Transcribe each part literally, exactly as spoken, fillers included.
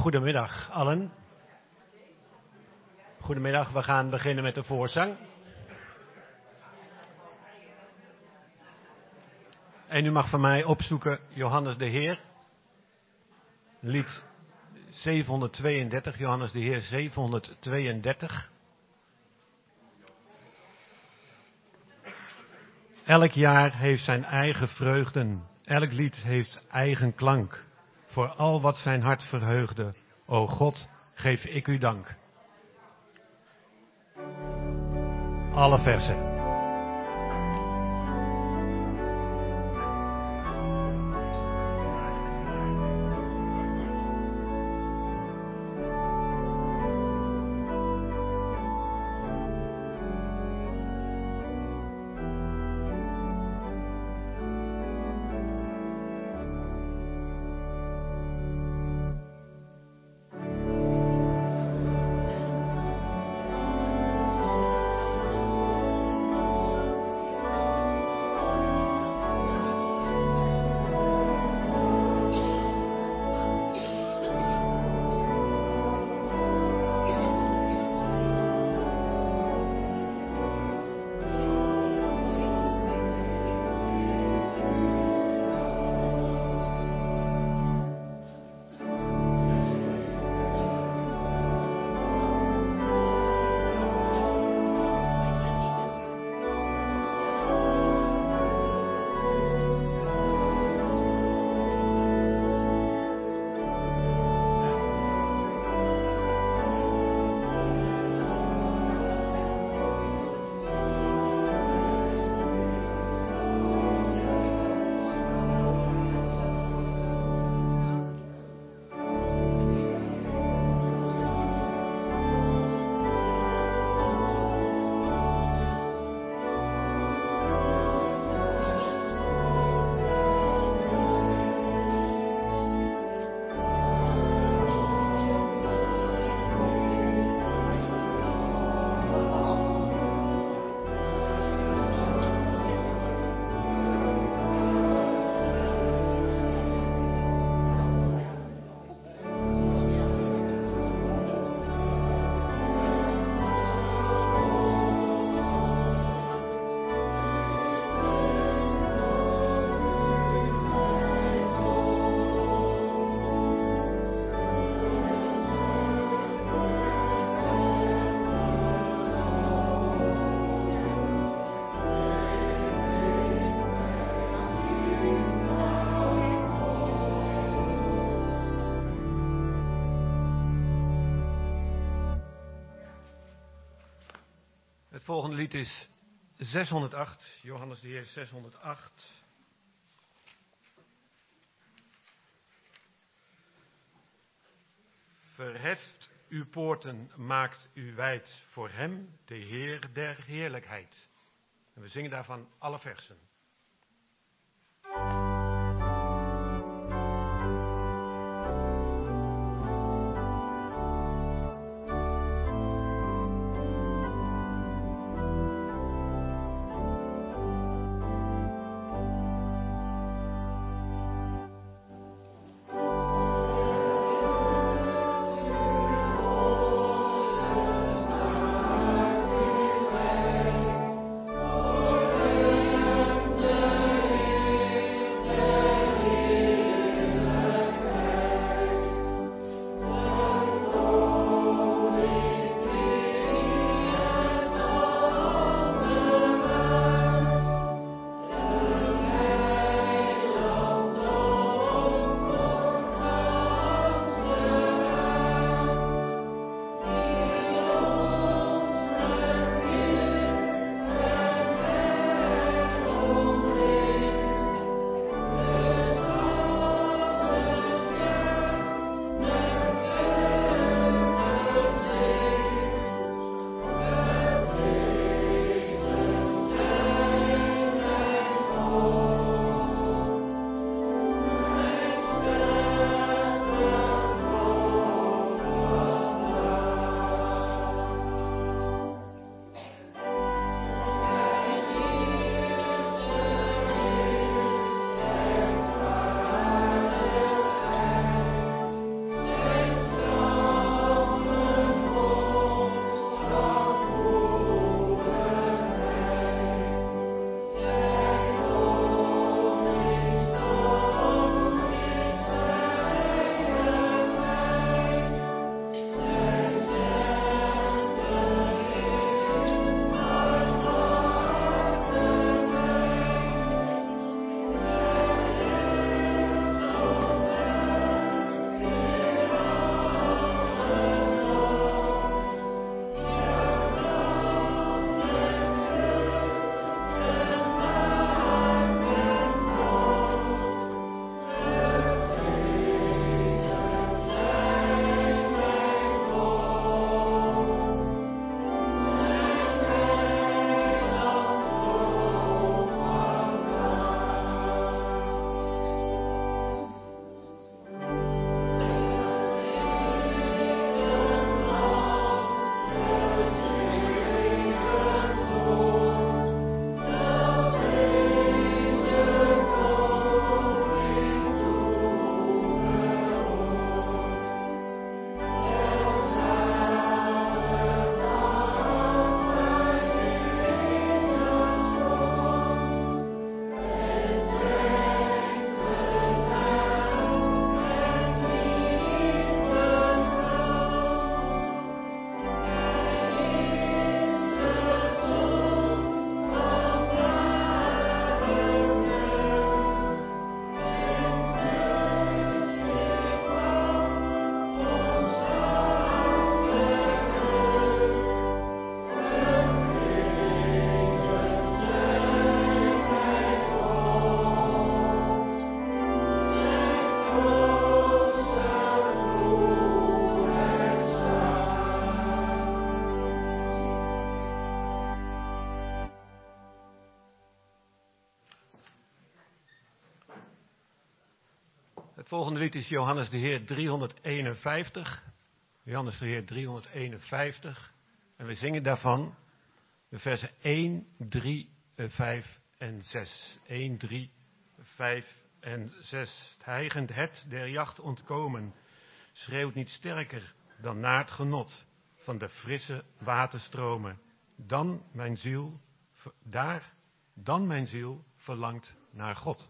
Goedemiddag allen. Goedemiddag, we gaan beginnen met de voorzang. En u mag van mij opzoeken Johannes de Heer. Lied zevenhonderdtweeëndertig, Johannes de Heer zevenhonderdtweeëndertig. Elk jaar heeft zijn eigen vreugden, elk lied heeft eigen klank. Voor al wat zijn hart verheugde, o God, geef ik u dank. Alle versen. Het volgende lied is zeshonderdacht, Johannes de Heer zeshonderdacht. Verheft uw poorten, maakt u wijd voor hem, de Heer der heerlijkheid. En we zingen daarvan alle versen. Thank you. Het volgende lied is Johannes de Heer driehonderdeenenvijftig. Johannes de Heer driehonderdeenenvijftig. En we zingen daarvan de versen één, drie, vijf en zes. één, drie, vijf en zes. Het hijgend hert der jacht ontkomen schreeuwt niet sterker dan naar het genot van de frisse waterstromen. Dan mijn ziel, daar, dan mijn ziel verlangt naar God.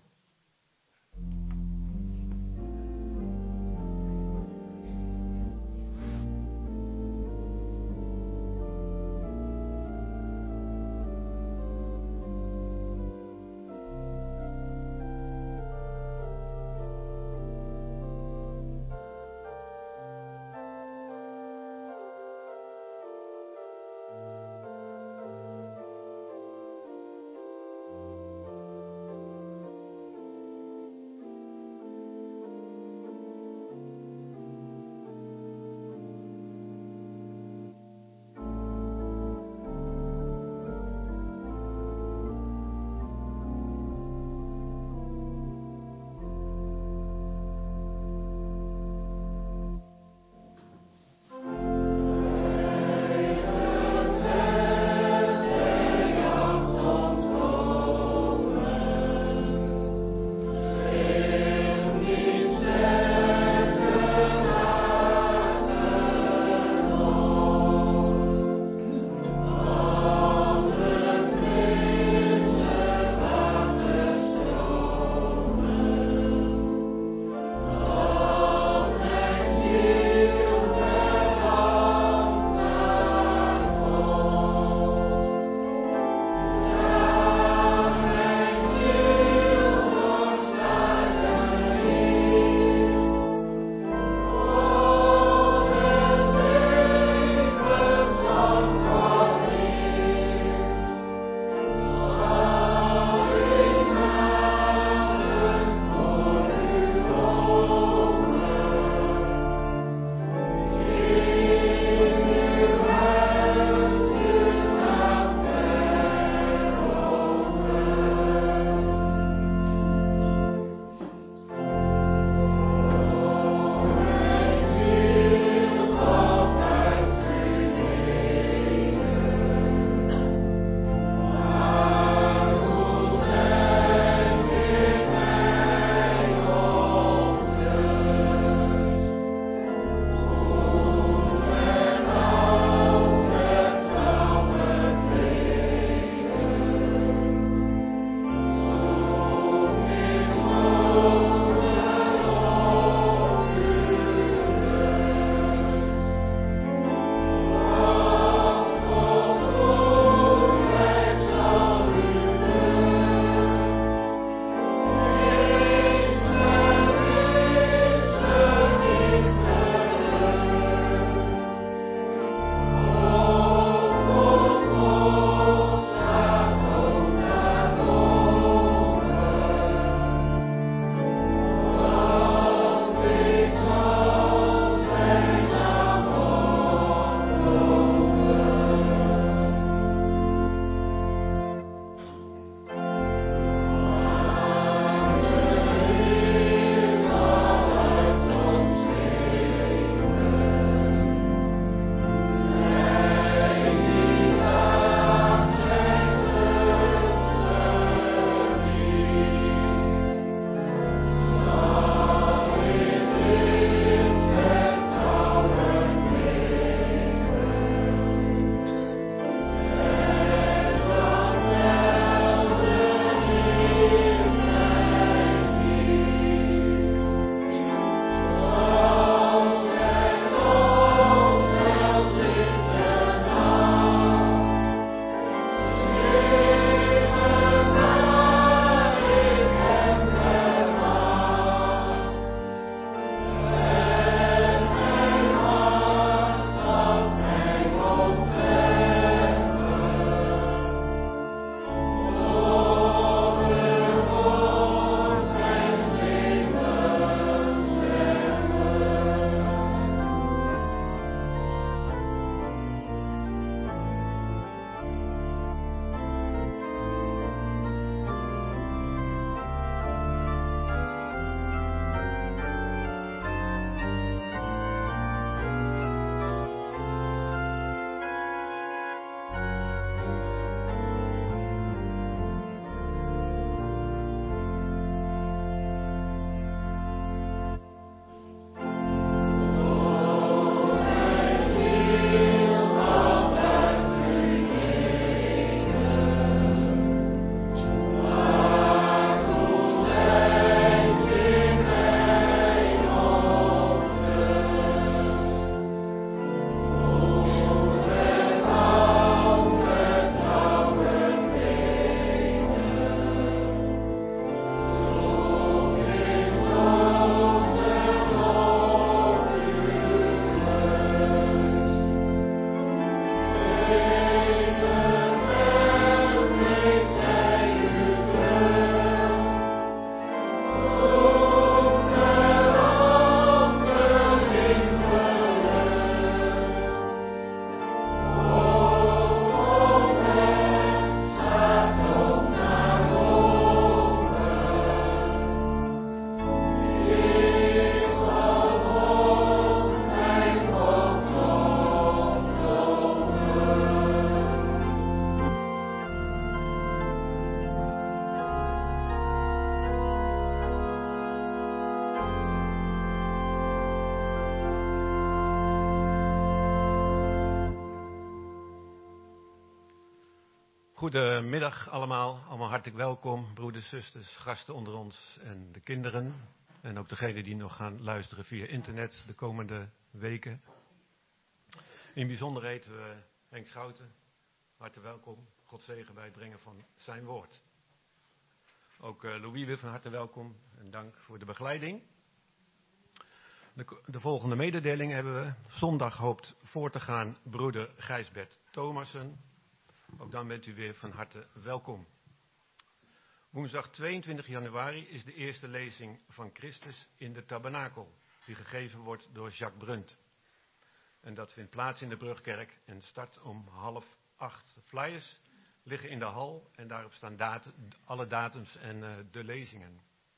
Goedemiddag allemaal, allemaal hartelijk welkom, broeders, zusters, gasten onder ons en de kinderen. En ook degenen die nog gaan luisteren via internet de komende weken. In bijzonder heten we Henk Schouten, hartelijk welkom. God zegen bij het brengen van zijn woord. Ook uh, Louis weer van harte welkom en dank voor de begeleiding. De, de volgende mededeling hebben we. Zondag hoopt voor te gaan broeder Gijsbert Thomassen. Ook dan bent u weer van harte welkom. Woensdag tweeëntwintig januari is de eerste lezing van Christus in de tabernakel, die gegeven wordt door Jacques Brunt. En dat vindt plaats in de Brugkerk en start om half acht. De flyers liggen in de hal en daarop staan datum, alle datums en uh, de lezingen.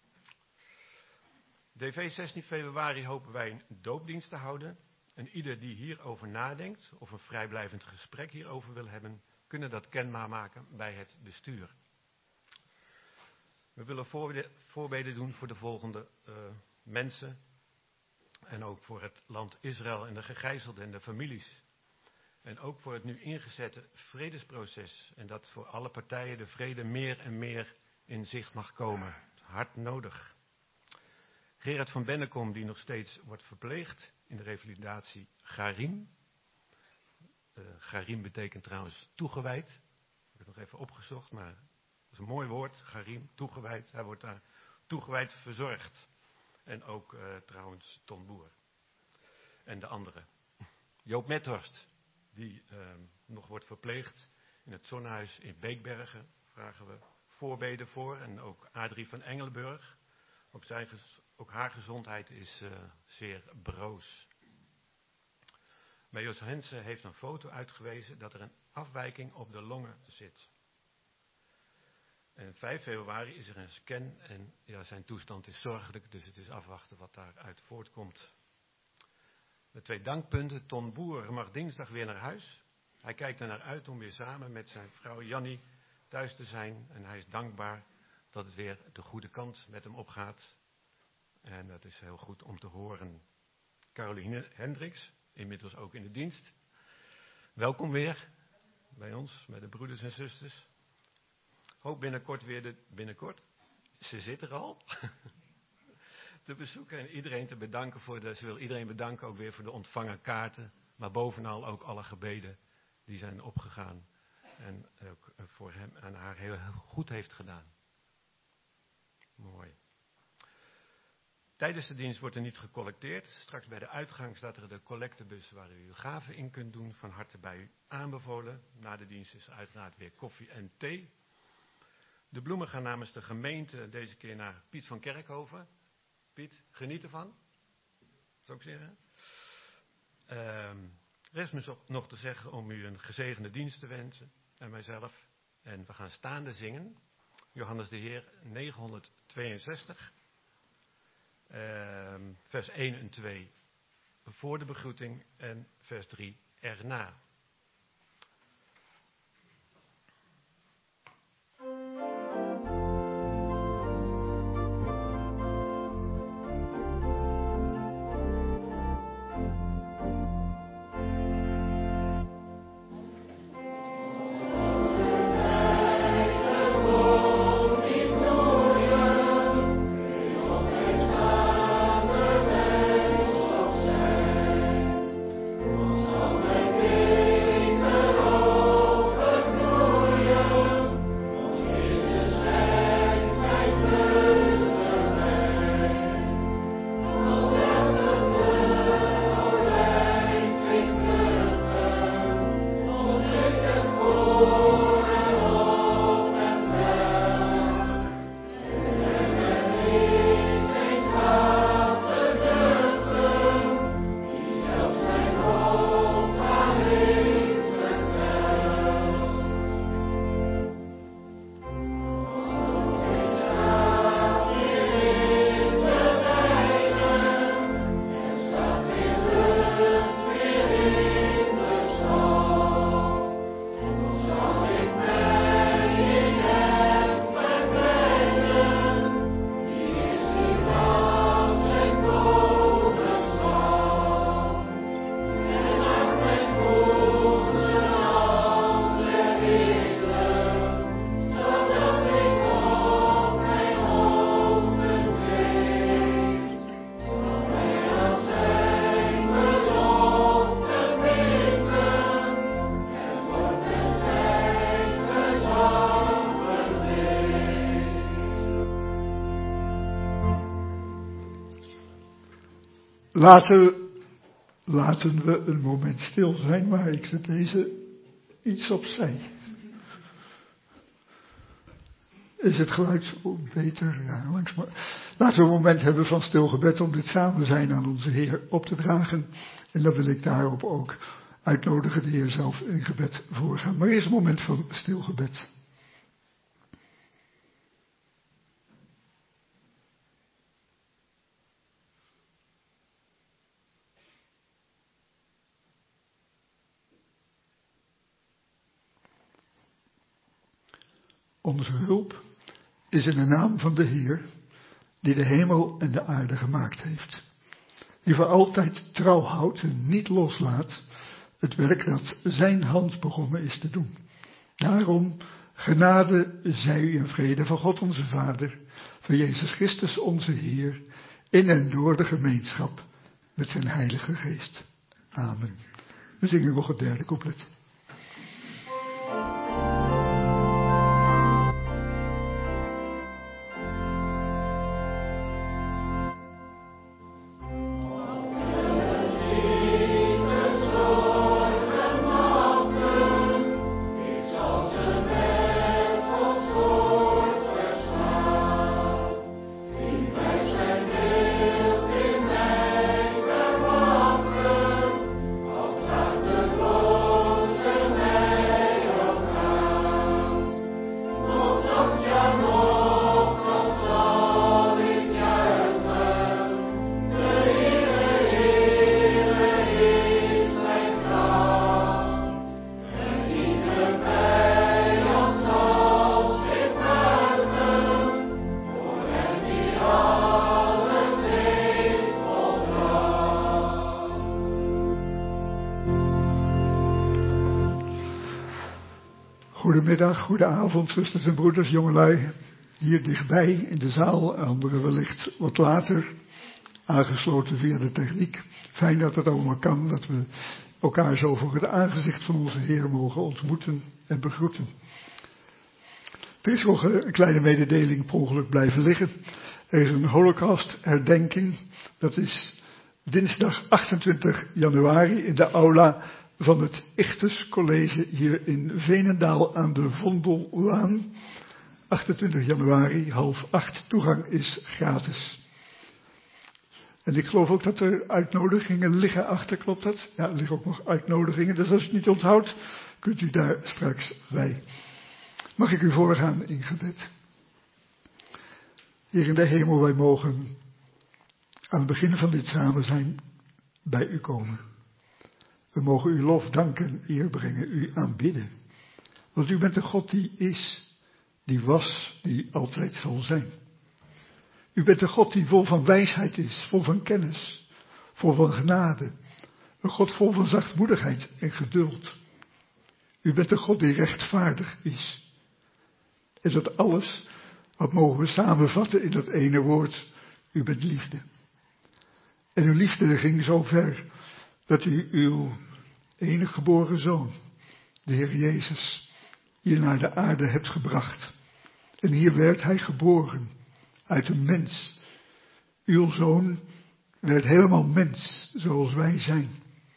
D V zestien februari hopen wij een doopdienst te houden. En ieder die hierover nadenkt of een vrijblijvend gesprek hierover wil hebben, kunnen dat kenbaar maken bij het bestuur. We willen voorbeden doen voor de volgende uh, mensen. En ook voor het land Israël en de gegijzelden en de families. En ook voor het nu ingezette vredesproces. En dat voor alle partijen de vrede meer en meer in zicht mag komen. Hard nodig. Gerard van Bennekom, die nog steeds wordt verpleegd in de revalidatie Garim. Uh, Garim betekent trouwens toegewijd. Ik heb het nog even opgezocht, maar dat is een mooi woord. Garim, toegewijd. Hij wordt daar toegewijd verzorgd. En ook uh, trouwens Ton Boer. En de anderen. Joop Methorst, die uh, nog wordt verpleegd in het Zonnehuis in Beekbergen. Vragen we voorbeden voor. En ook Adrie van Engelenburg. Ook, zijn, ook haar gezondheid is uh, zeer broos. Meijos Hensen heeft een foto uitgewezen dat er een afwijking op de longen zit. En vijf februari is er een scan en ja, zijn toestand is zorgelijk, dus het is afwachten wat daaruit voortkomt. De twee dankpunten. Ton Boer mag dinsdag weer naar huis. Hij kijkt er naar uit om weer samen met zijn vrouw Jannie thuis te zijn. En hij is dankbaar dat het weer de goede kant met hem opgaat. En dat is heel goed om te horen. Caroline Hendricks, inmiddels ook in de dienst. Welkom weer bij ons, met de broeders en zusters. Hoop binnenkort weer de, binnenkort, ze zit er al, te bezoeken en iedereen te bedanken voor de, ze wil iedereen bedanken ook weer voor de ontvangen kaarten, maar bovenal ook alle gebeden die zijn opgegaan en ook voor hem en haar heel goed heeft gedaan. Mooi. Tijdens de dienst wordt er niet gecollecteerd. Straks bij de uitgang staat er de collectebus waar u uw gaven in kunt doen. Van harte bij u aanbevolen. Na de dienst is er uiteraard weer koffie en thee. De bloemen gaan namens de gemeente deze keer naar Piet van Kerkhoven. Piet, geniet ervan. Zou ik zeggen. Uh, rest me nog te zeggen om u een gezegende dienst te wensen. En mijzelf. En we gaan staande zingen. Johannes de Heer negenhonderdtweeënzestig. Uh, vers één en twee voor de begroeting en vers drie erna. Amen. Laten, laten we een moment stil zijn, maar ik zet deze iets opzij. Is het geluid beter? Ja, langzaam. Laten we een moment hebben van stil gebed om dit samen zijn aan onze Heer op te dragen. En dan wil ik daarop ook uitnodigen de Heer zelf in gebed voorgaan. Maar eerst een moment van stil gebed. Onze hulp is in de naam van de Heer, die de hemel en de aarde gemaakt heeft. Die voor altijd trouw houdt en niet loslaat het werk dat zijn hand begonnen is te doen. Daarom genade zij u en vrede van God onze Vader, van Jezus Christus onze Heer, in en door de gemeenschap met zijn Heilige Geest. Amen. We zingen nog het derde couplet. Goedemiddag, goedenavond, zusters en broeders, jongelui. Hier dichtbij in de zaal, anderen wellicht wat later, aangesloten via de techniek. Fijn dat het allemaal kan, dat we elkaar zo voor het aangezicht van onze Heer mogen ontmoeten en begroeten. Er is nog een kleine mededeling per ongeluk blijven liggen. Er is een Holocaust-herdenking, dat is dinsdag achtentwintig januari in de aula van het Ichthus College hier in Veenendaal aan de Vondellaan. achtentwintig januari, half acht, toegang is gratis. En ik geloof ook dat er uitnodigingen liggen achter, klopt dat? Ja, er liggen ook nog uitnodigingen, dus als u het niet onthoudt, kunt u daar straks bij. Mag ik u voorgaan in gebed? Heer in de hemel, wij mogen aan het begin van dit samen zijn bij u komen. We mogen u lof, dank en eer brengen, u aanbidden. Want u bent de God die is, die was, die altijd zal zijn. U bent de God die vol van wijsheid is, vol van kennis, vol van genade. Een God vol van zachtmoedigheid en geduld. U bent de God die rechtvaardig is. En dat alles, wat mogen we samenvatten in dat ene woord, u bent liefde. En uw liefde ging zo ver dat u uw enige geboren zoon, de Heer Jezus, hier naar de aarde hebt gebracht. En hier werd hij geboren, uit een mens. Uw zoon werd helemaal mens, zoals wij zijn.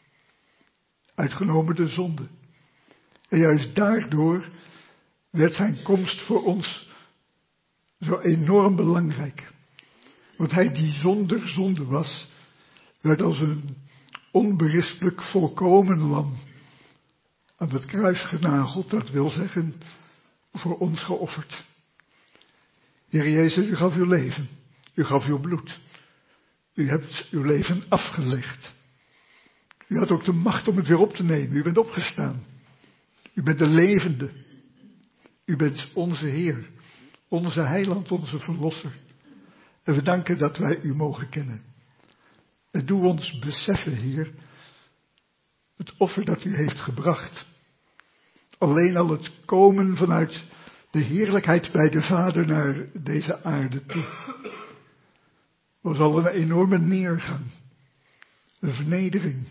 Uitgenomen de zonde. En juist daardoor werd zijn komst voor ons zo enorm belangrijk. Want hij die zonder zonde was, werd als een onberispelijk volkomen lam aan het kruis genageld, dat wil zeggen voor ons geofferd. Heer Jezus, u gaf uw leven, u gaf uw bloed, u hebt uw leven afgelegd. U had ook de macht om het weer op te nemen, u bent opgestaan. U bent de levende, u bent onze Heer, onze heiland, onze verlosser. En we danken dat wij u mogen kennen. En doe ons beseffen, Heer, het offer dat u heeft gebracht. Alleen al het komen vanuit de heerlijkheid bij de Vader naar deze aarde toe. Was al een enorme neergang. Een vernedering.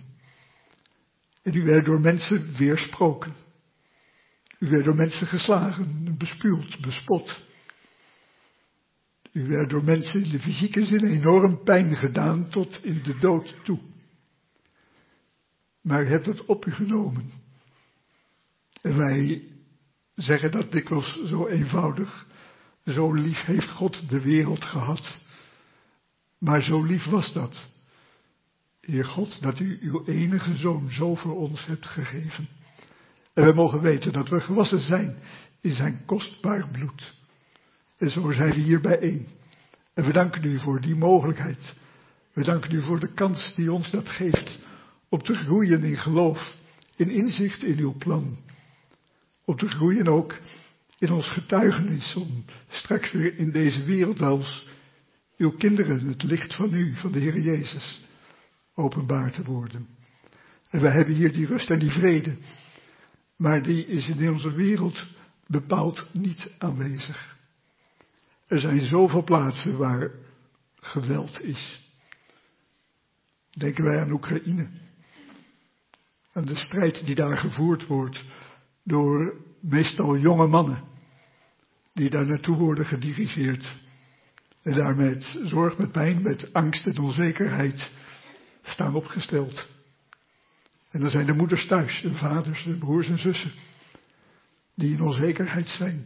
En u werd door mensen weersproken. U werd door mensen geslagen, bespuwd, bespot. U werd door mensen in de fysieke zin enorm pijn gedaan tot in de dood toe. Maar u hebt het op u genomen. En wij zeggen dat dikwijls zo eenvoudig. Zo lief heeft God de wereld gehad. Maar zo lief was dat. Heer God, dat u uw enige zoon zo voor ons hebt gegeven. En we mogen weten dat we gewassen zijn in zijn kostbaar bloed. En zo zijn we hier bijeen. En we danken u voor die mogelijkheid. We danken u voor de kans die ons dat geeft. Om te groeien in geloof, in inzicht in uw plan. Om te groeien ook in ons getuigenis. Om straks weer in deze wereld als uw kinderen het licht van u, van de Heer Jezus, openbaar te worden. En wij hebben hier die rust en die vrede. Maar die is in onze wereld bepaald niet aanwezig. Er zijn zoveel plaatsen waar geweld is. Denken wij aan Oekraïne. Aan de strijd die daar gevoerd wordt door meestal jonge mannen. Die daar naartoe worden gedirigeerd. En daar met zorg, met pijn, met angst en onzekerheid staan opgesteld. En dan zijn de moeders thuis, de vaders, de broers en zussen. Die in onzekerheid zijn.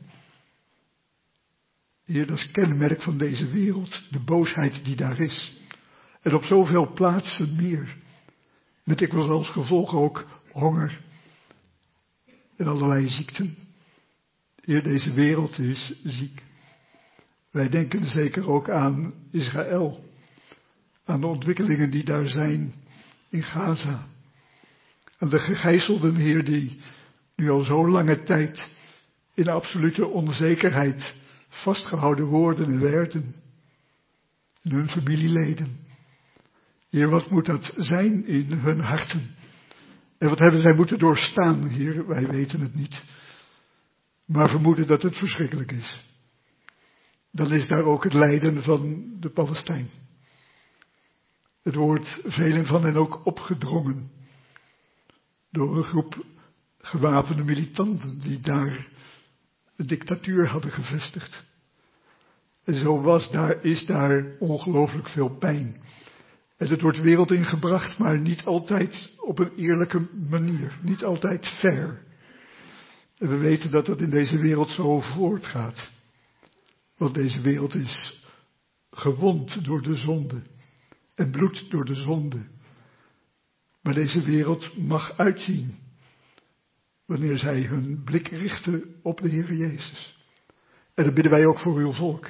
Heer, dat is kenmerk van deze wereld, de boosheid die daar is. En op zoveel plaatsen meer. Met dikwijls als gevolg ook honger. En allerlei ziekten. Heer, deze wereld is ziek. Wij denken zeker ook aan Israël. Aan de ontwikkelingen die daar zijn in Gaza. Aan de gegijzelden, Heer, die nu al zo lange tijd in absolute onzekerheid vastgehouden worden en werden. En hun familieleden. Heer, wat moet dat zijn in hun harten? En wat hebben zij moeten doorstaan, Heer? Wij weten het niet. Maar vermoeden dat het verschrikkelijk is. Dan is daar ook het lijden van de Palestijn. Het wordt velen van hen ook opgedrongen. Door een groep gewapende militanten die daar een dictatuur hadden gevestigd. En zo was daar, is daar ongelooflijk veel pijn. En het wordt de wereld ingebracht, maar niet altijd op een eerlijke manier. Niet altijd fair. En we weten dat dat in deze wereld zo voortgaat. Want deze wereld is gewond door de zonde. En bloed door de zonde. Maar deze wereld mag uitzien. Wanneer zij hun blik richten op de Heer Jezus. En dat bidden wij ook voor uw volk.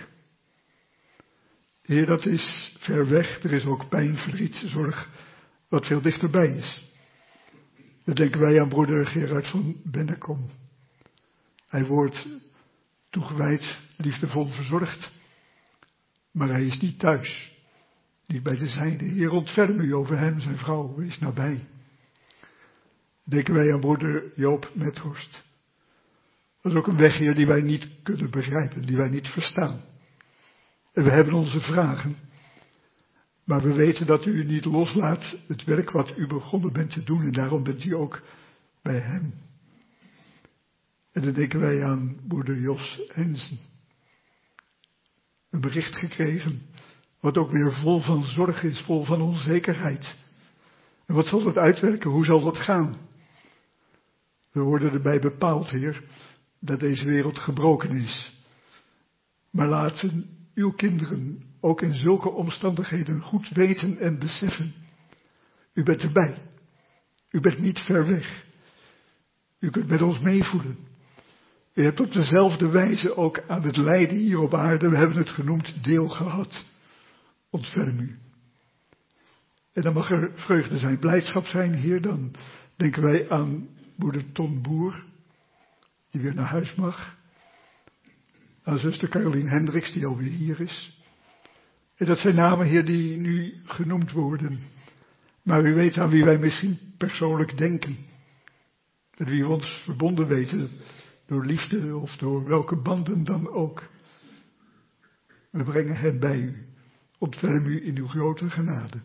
Heer, dat is ver weg. Er is ook pijn, verdriet, zorg, wat veel dichterbij is. Dan denken wij aan broeder Gerard van Bennekom. Hij wordt toegewijd, liefdevol verzorgd. Maar hij is niet thuis. Niet bij de zijde. Heer, ontferm u over hem, zijn vrouw, wees nabij. Denken wij aan broeder Joop Methorst. Dat is ook een weg, Heer, die wij niet kunnen begrijpen, die wij niet verstaan. En we hebben onze vragen. Maar we weten dat u niet loslaat het werk wat u begonnen bent te doen. En daarom bent u ook bij hem. En dan denken wij aan broeder Jos Hensen. Een bericht gekregen, wat ook weer vol van zorg is, vol van onzekerheid. En wat zal dat uitwerken? Hoe zal dat gaan? We worden erbij bepaald, Heer, dat deze wereld gebroken is. Maar laten uw kinderen ook in zulke omstandigheden goed weten en beseffen. U bent erbij. U bent niet ver weg. U kunt met ons meevoelen. U hebt op dezelfde wijze ook aan het lijden hier op aarde, we hebben het genoemd, deel gehad. Ontferm u. En dan mag er vreugde zijn, blijdschap zijn, Heer. Dan denken wij aan broeder Ton Boer, die weer naar huis mag. Aan zuster Caroline Hendricks, die alweer hier is. En dat zijn namen, Heer, die nu genoemd worden. Maar u weet aan wie wij misschien persoonlijk denken. Met wie we ons verbonden weten, door liefde of door welke banden dan ook. We brengen hen bij u. Ontferm u in uw grote genade.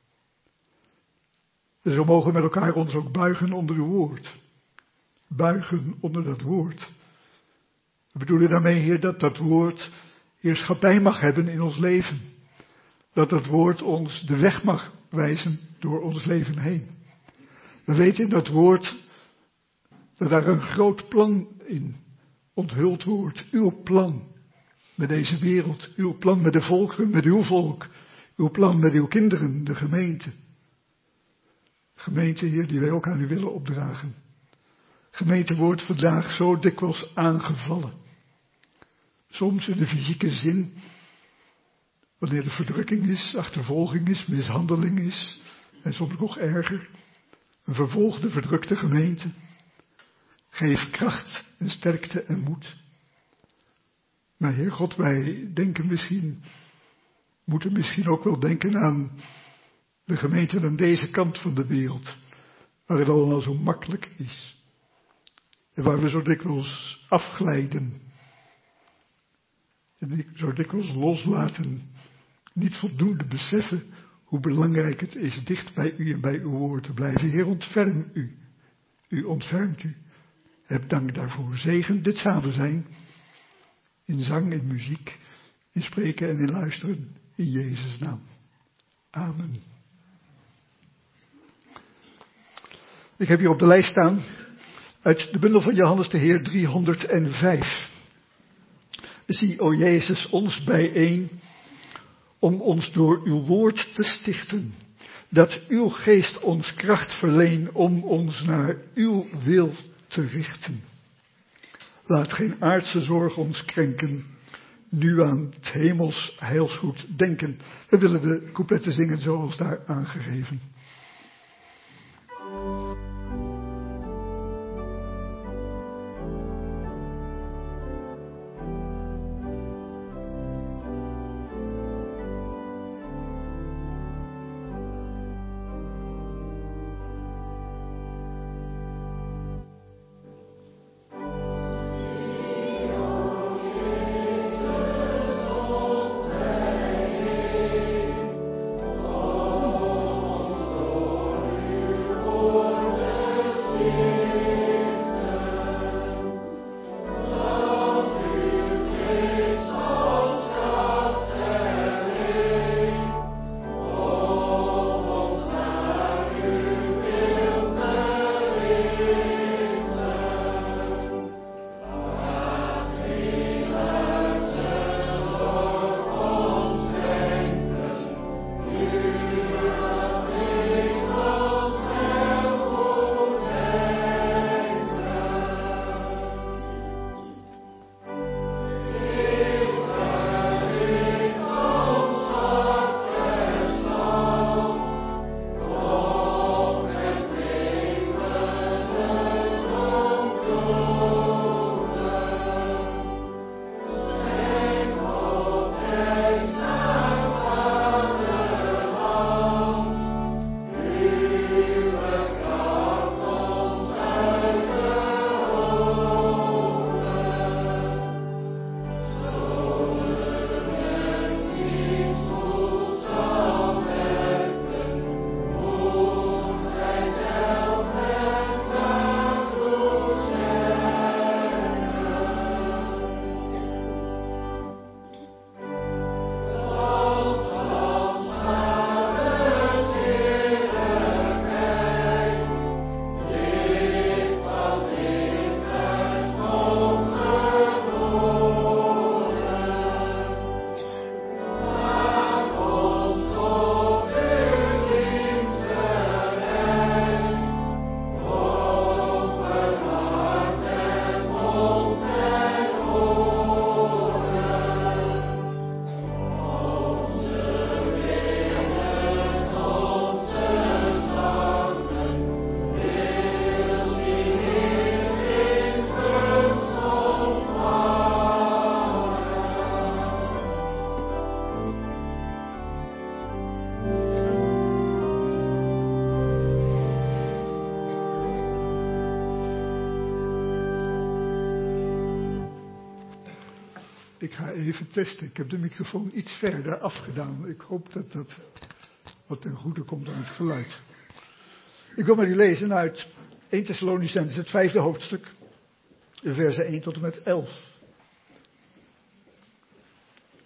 En zo mogen we met elkaar ons ook buigen onder uw woord. Buigen onder dat woord. We bedoelen daarmee, Heer, dat dat woord heerschappij mag hebben in ons leven. Dat het woord ons de weg mag wijzen door ons leven heen. We weten in dat woord dat daar een groot plan in onthuld wordt. Uw plan met deze wereld, uw plan met de volkeren, met uw volk, uw plan met uw kinderen, de gemeente. Gemeente, Heer, die wij ook aan u willen opdragen. Gemeente wordt vandaag zo dikwijls aangevallen. Soms in de fysieke zin, wanneer er verdrukking is, achtervolging is, mishandeling is, en soms nog erger, een vervolgde, verdrukte gemeente. Geef kracht en sterkte en moed. Maar Heer God, wij denken misschien, moeten misschien ook wel denken aan de gemeenten aan deze kant van de wereld, waar het allemaal zo makkelijk is. En waar we zo dikwijls afglijden. En zo dikwijls loslaten. Niet voldoende beseffen hoe belangrijk het is dicht bij u en bij uw woord te blijven. Heer, ontferm u. U ontfermt u. Heb dank daarvoor. Zegen dit samen zijn. In zang, in muziek, in spreken en in luisteren. In Jezus' naam. Amen. Ik heb hier op de lijst staan uit de bundel van Johannes de Heer driehonderdvijf. Zie, o Jezus, ons bijeen om ons door uw woord te stichten. Dat uw geest ons kracht verleen om ons naar uw wil te richten. Laat geen aardse zorg ons krenken, nu aan het hemels heilsgoed denken. We willen de coupletten zingen zoals daar aangegeven. Ik ga even testen. Ik heb de microfoon iets verder afgedaan. Ik hoop dat dat wat ten goede komt aan het geluid. Ik wil met u lezen uit eerste Thessalonicenzen, het vijfde hoofdstuk, de versen één tot en met elf.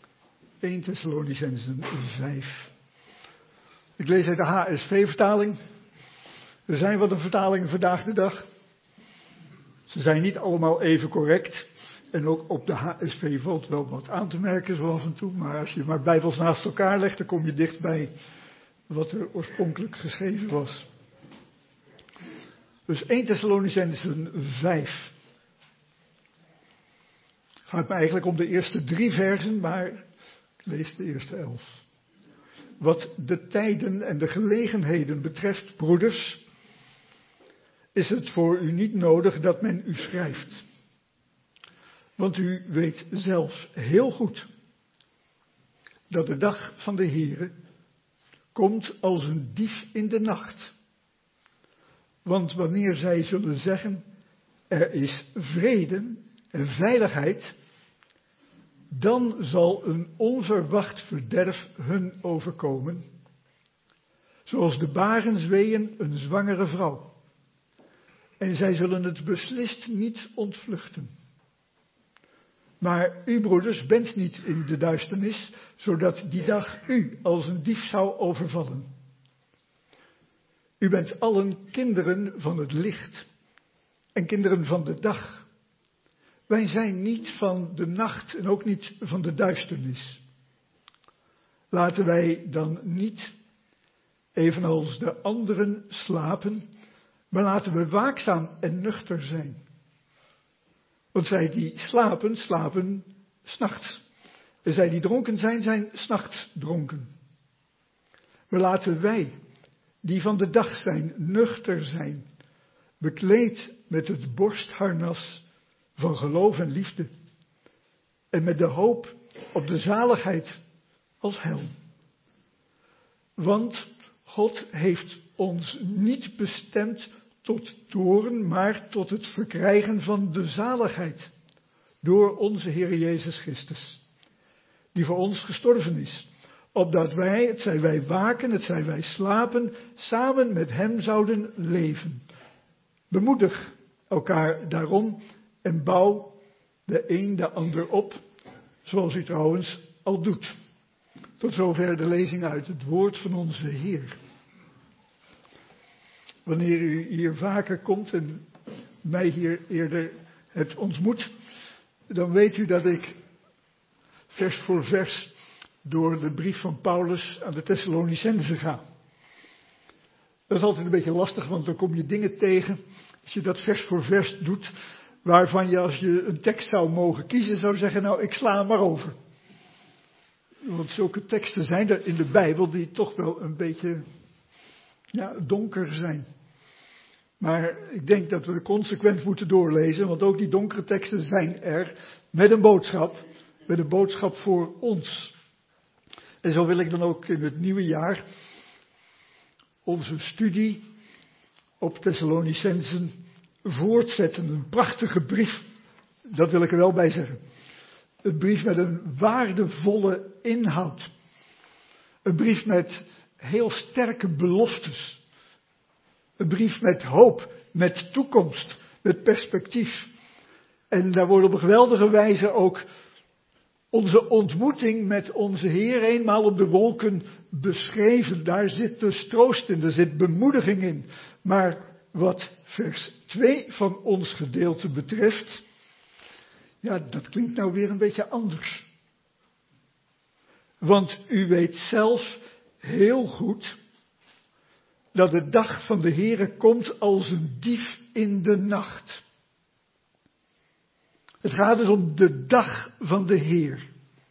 eerste Thessalonicenzen vijf. Ik lees uit de H S V-vertaling. Er zijn wat een vertalingen vandaag de dag. Ze zijn niet allemaal even correct. En ook op de H S V valt wel wat aan te merken zo af en toe. Maar als je maar Bijbels naast elkaar legt, dan kom je dicht bij wat er oorspronkelijk geschreven was. Dus eerste Thessalonicenzen vijf. Het gaat me eigenlijk om de eerste drie versen, maar ik lees de eerste elf. Wat de tijden en de gelegenheden betreft, broeders, is het voor u niet nodig dat men u schrijft. Want u weet zelf heel goed dat de dag van de Heere komt als een dief in de nacht. Want wanneer zij zullen zeggen, er is vrede en veiligheid, dan zal een onverwacht verderf hun overkomen, zoals de barensweeën een zwangere vrouw. En zij zullen het beslist niet ontvluchten. Maar u, broeders, bent niet in de duisternis, zodat die dag u als een dief zou overvallen. U bent allen kinderen van het licht en kinderen van de dag. Wij zijn niet van de nacht en ook niet van de duisternis. Laten wij dan niet, evenals de anderen, slapen, maar laten we waakzaam en nuchter zijn. Want zij die slapen, slapen 's nachts. En zij die dronken zijn, zijn 's nachts dronken. Maar laten wij, die van de dag zijn, nuchter zijn, bekleed met het borstharnas van geloof en liefde, en met de hoop op de zaligheid als helm. Want God heeft ons niet bestemd tot toorn, maar tot het verkrijgen van de zaligheid door onze Heer Jezus Christus, die voor ons gestorven is, opdat wij, het zij wij waken, het zij wij slapen, samen met hem zouden leven. Bemoedig elkaar daarom en bouw de een de ander op, zoals u trouwens al doet. Tot zover de lezing uit het woord van onze Heer. Wanneer u hier vaker komt en mij hier eerder hebt ontmoet, dan weet u dat ik vers voor vers door de brief van Paulus aan de Thessalonicenzen ga. Dat is altijd een beetje lastig, want dan kom je dingen tegen, als je dat vers voor vers doet, waarvan je als je een tekst zou mogen kiezen, zou zeggen, nou ik sla hem maar over. Want zulke teksten zijn er in de Bijbel die toch wel een beetje ja, donker zijn. Maar ik denk dat we consequent moeten doorlezen, want ook die donkere teksten zijn er met een boodschap, met een boodschap voor ons. En zo wil ik dan ook in het nieuwe jaar onze studie op Thessalonicenzen voortzetten. Een prachtige brief, dat wil ik er wel bij zeggen. Een brief met een waardevolle inhoud. Een brief met heel sterke beloftes. Een brief met hoop, met toekomst, met perspectief. En daar wordt op een geweldige wijze ook onze ontmoeting met onze Heer eenmaal op de wolken beschreven. Daar zit dus troost in, er zit bemoediging in. Maar wat vers twee van ons gedeelte betreft, ja, dat klinkt nou weer een beetje anders. Want u weet zelf heel goed dat de dag van de Heere komt als een dief in de nacht. Het gaat dus om de dag van de Heer.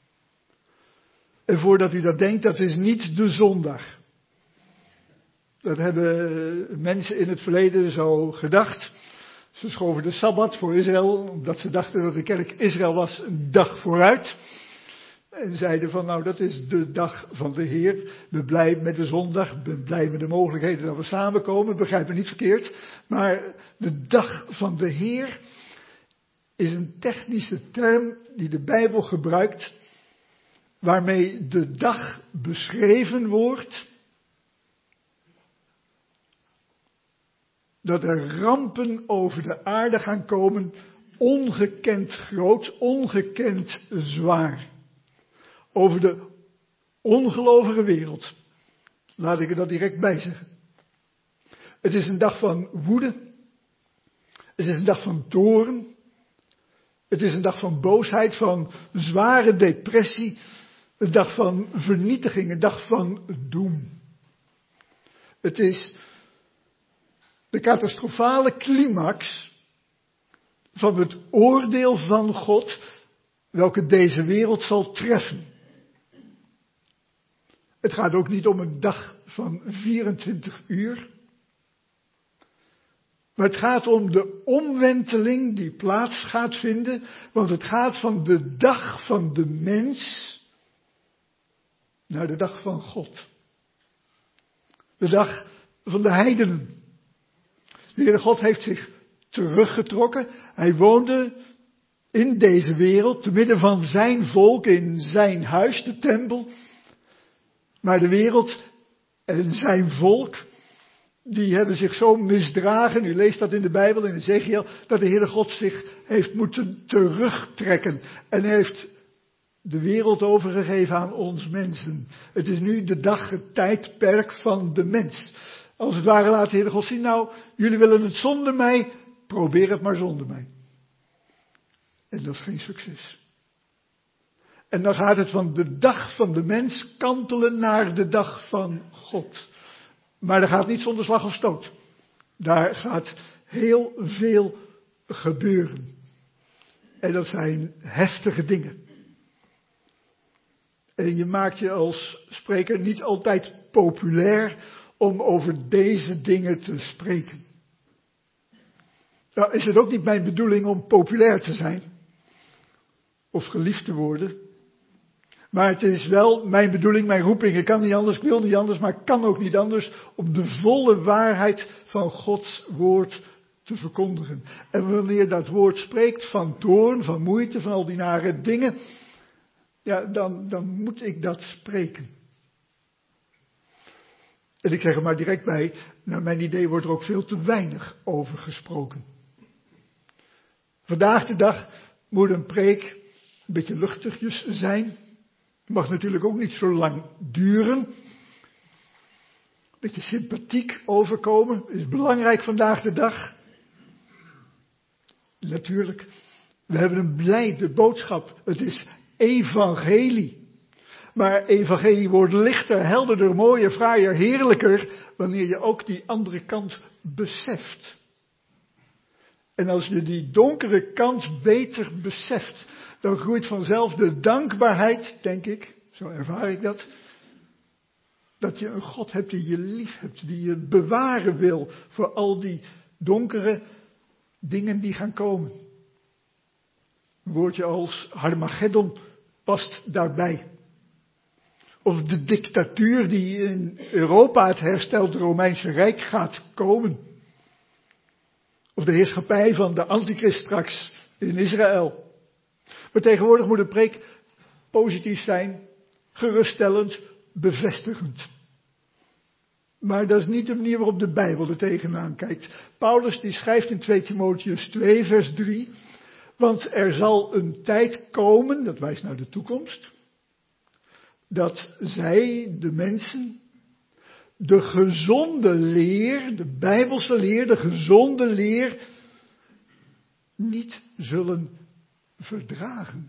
En voordat u dat denkt, dat is niet de zondag. Dat hebben mensen in het verleden zo gedacht. Ze schoven de Sabbat voor Israël, omdat ze dachten dat de kerk Israël was, een dag vooruit. En zeiden van, nou dat is de dag van de Heer. We blij met de zondag, we blij met de mogelijkheden dat we samenkomen. Begrijp me niet verkeerd. Maar de dag van de Heer is een technische term die de Bijbel gebruikt, waarmee de dag beschreven wordt dat er rampen over de aarde gaan komen, ongekend groot, ongekend zwaar. over de ongelovige wereld. Laat ik er dat direct bij zeggen. Het is een dag van woede. Het is een dag van toorn. Het is een dag van boosheid, van zware depressie. Een dag van vernietiging, een dag van doem. Het is de catastrofale climax van het oordeel van God, welke deze wereld zal treffen. Het gaat ook niet om een dag van vierentwintig uur. Maar het gaat om de omwenteling die plaats gaat vinden. Want het gaat van de dag van de mens naar de dag van God. De dag van de heidenen. De Heere God heeft zich teruggetrokken. Hij woonde in deze wereld, te midden van zijn volk, in zijn huis, de tempel. Maar de wereld en zijn volk, die hebben zich zo misdragen, u leest dat in de Bijbel, in Ezekiel, dat de Heere God zich heeft moeten terugtrekken. En heeft de wereld overgegeven aan ons mensen. Het is nu de dag, het tijdperk van de mens. Als het ware laat de Heere God zien, nou, jullie willen het zonder mij, probeer het maar zonder mij. En dat is geen succes. En dan gaat het van de dag van de mens kantelen naar de dag van God. Maar dat gaat niet zonder slag of stoot. Daar gaat heel veel gebeuren. En dat zijn heftige dingen. En je maakt je als spreker niet altijd populair om over deze dingen te spreken. Nou is het ook niet mijn bedoeling om populair te zijn. Of geliefd te worden. Maar het is wel mijn bedoeling, mijn roeping. Ik kan niet anders, ik wil niet anders, maar ik kan ook niet anders om de volle waarheid van Gods woord te verkondigen. En wanneer dat woord spreekt van toorn, van moeite, van al die nare dingen, ja, dan, dan moet ik dat spreken. En ik zeg er maar direct bij, naar mijn idee wordt er ook veel te weinig over gesproken. Vandaag de dag moet een preek een beetje luchtigjes zijn. Mag natuurlijk ook niet zo lang duren. Een beetje sympathiek overkomen is belangrijk vandaag de dag. Natuurlijk, we hebben een blijde boodschap. Het is evangelie. Maar evangelie wordt lichter, helderder, mooier, fraaier, heerlijker wanneer je ook die andere kant beseft. En als je die donkere kant beter beseft, dan groeit vanzelf de dankbaarheid, denk ik, zo ervaar ik dat, dat je een God hebt die je lief hebt, die je bewaren wil voor al die donkere dingen die gaan komen. Een woordje als Harmageddon past daarbij. Of de dictatuur die in Europa, het herstelde Romeinse Rijk, gaat komen. Of de heerschappij van de antichrist straks in Israël. Maar tegenwoordig moet een preek positief zijn, geruststellend, bevestigend. Maar dat is niet de manier waarop de Bijbel er tegenaan kijkt. Paulus die schrijft in twee Timotheüs twee vers drie, want er zal een tijd komen, dat wijst naar de toekomst, dat zij, de mensen, de gezonde leer, de Bijbelse leer, de gezonde leer, niet zullen verdragen.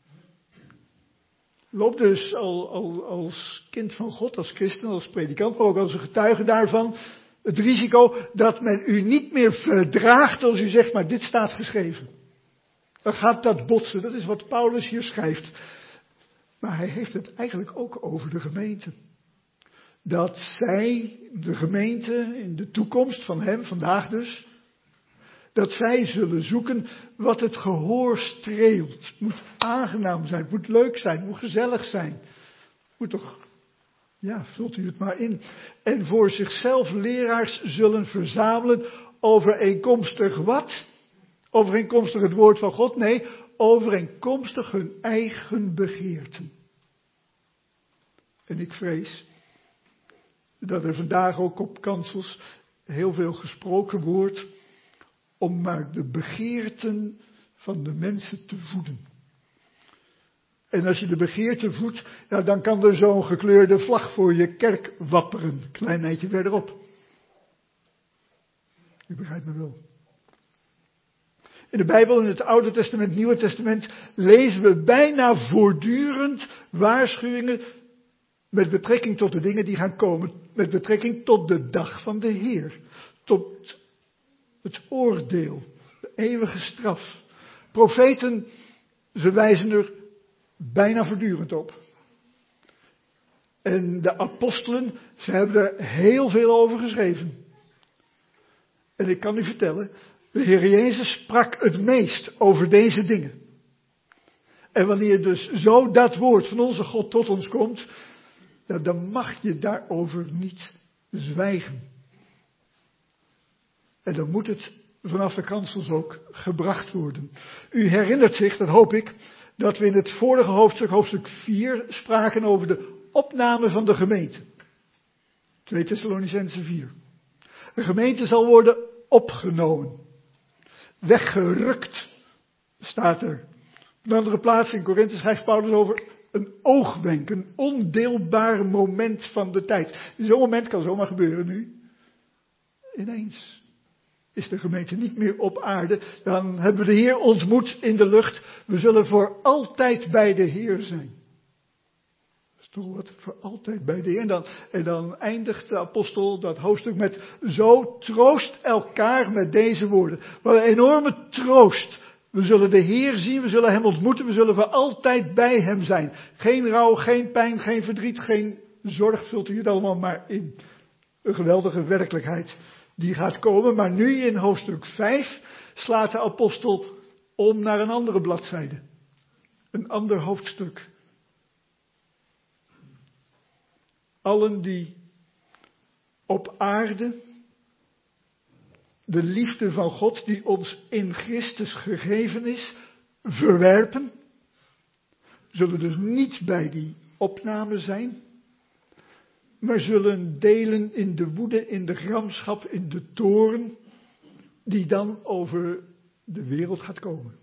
Loop dus al, al, als kind van God, als christen, als predikant, maar ook als een getuige daarvan, het risico dat men u niet meer verdraagt als u zegt, maar dit staat geschreven. Dan gaat dat botsen, dat is wat Paulus hier schrijft. Maar hij heeft het eigenlijk ook over de gemeente. Dat zij, de gemeente in de toekomst van hem, vandaag dus, dat zij zullen zoeken wat het gehoor streelt. Het moet aangenaam zijn, het moet leuk zijn, het moet gezellig zijn. Het moet toch, ja, vult u het maar in. En voor zichzelf leraars zullen verzamelen overeenkomstig wat? Overeenkomstig het woord van God? Nee, overeenkomstig hun eigen begeerten. En ik vrees dat er vandaag ook op kansels heel veel gesproken wordt om maar de begeerten van de mensen te voeden. En als je de begeerte voedt, ja, dan kan er zo'n gekleurde vlag voor je kerk wapperen. Klein eindje verderop. U begrijpt me wel. In de Bijbel, in het Oude Testament, het Nieuwe Testament, lezen we bijna voortdurend waarschuwingen met betrekking tot de dingen die gaan komen. Met betrekking tot de dag van de Heer. Tot het oordeel. De eeuwige straf. Profeten, ze wijzen er bijna voortdurend op. En de apostelen, ze hebben er heel veel over geschreven. En ik kan u vertellen, de Heer Jezus sprak het meest over deze dingen. En wanneer dus zo dat woord van onze God tot ons komt, ja, dan mag je daarover niet zwijgen. En dan moet het vanaf de kansels ook gebracht worden. U herinnert zich, dat hoop ik, dat we in het vorige hoofdstuk, hoofdstuk vier, spraken over de opname van de gemeente. twee Thessalonicenzen vier. De gemeente zal worden opgenomen. Weggerukt, staat er. Op een andere plaats in Korinthe schrijft Paulus over een oogwenk, een ondeelbaar moment van de tijd. Zo'n moment kan zomaar gebeuren nu. Ineens is de gemeente niet meer op aarde. Dan hebben we de Heer ontmoet in de lucht. We zullen voor altijd bij de Heer zijn. Dat is toch wat, voor altijd bij de Heer. En dan, en dan eindigt de apostel dat hoofdstuk met: zo troost elkaar met deze woorden. Wat een enorme troost. We zullen de Heer zien, we zullen Hem ontmoeten, we zullen voor altijd bij Hem zijn. Geen rouw, geen pijn, geen verdriet, geen zorg, vult u het allemaal maar in. Een geweldige werkelijkheid die gaat komen, maar nu in hoofdstuk vijf slaat de apostel om naar een andere bladzijde. Een ander hoofdstuk. Allen die op aarde de liefde van God die ons in Christus gegeven is, verwerpen, zullen dus niet bij die opname zijn, maar zullen delen in de woede, in de gramschap, in de toorn, die dan over de wereld gaat komen.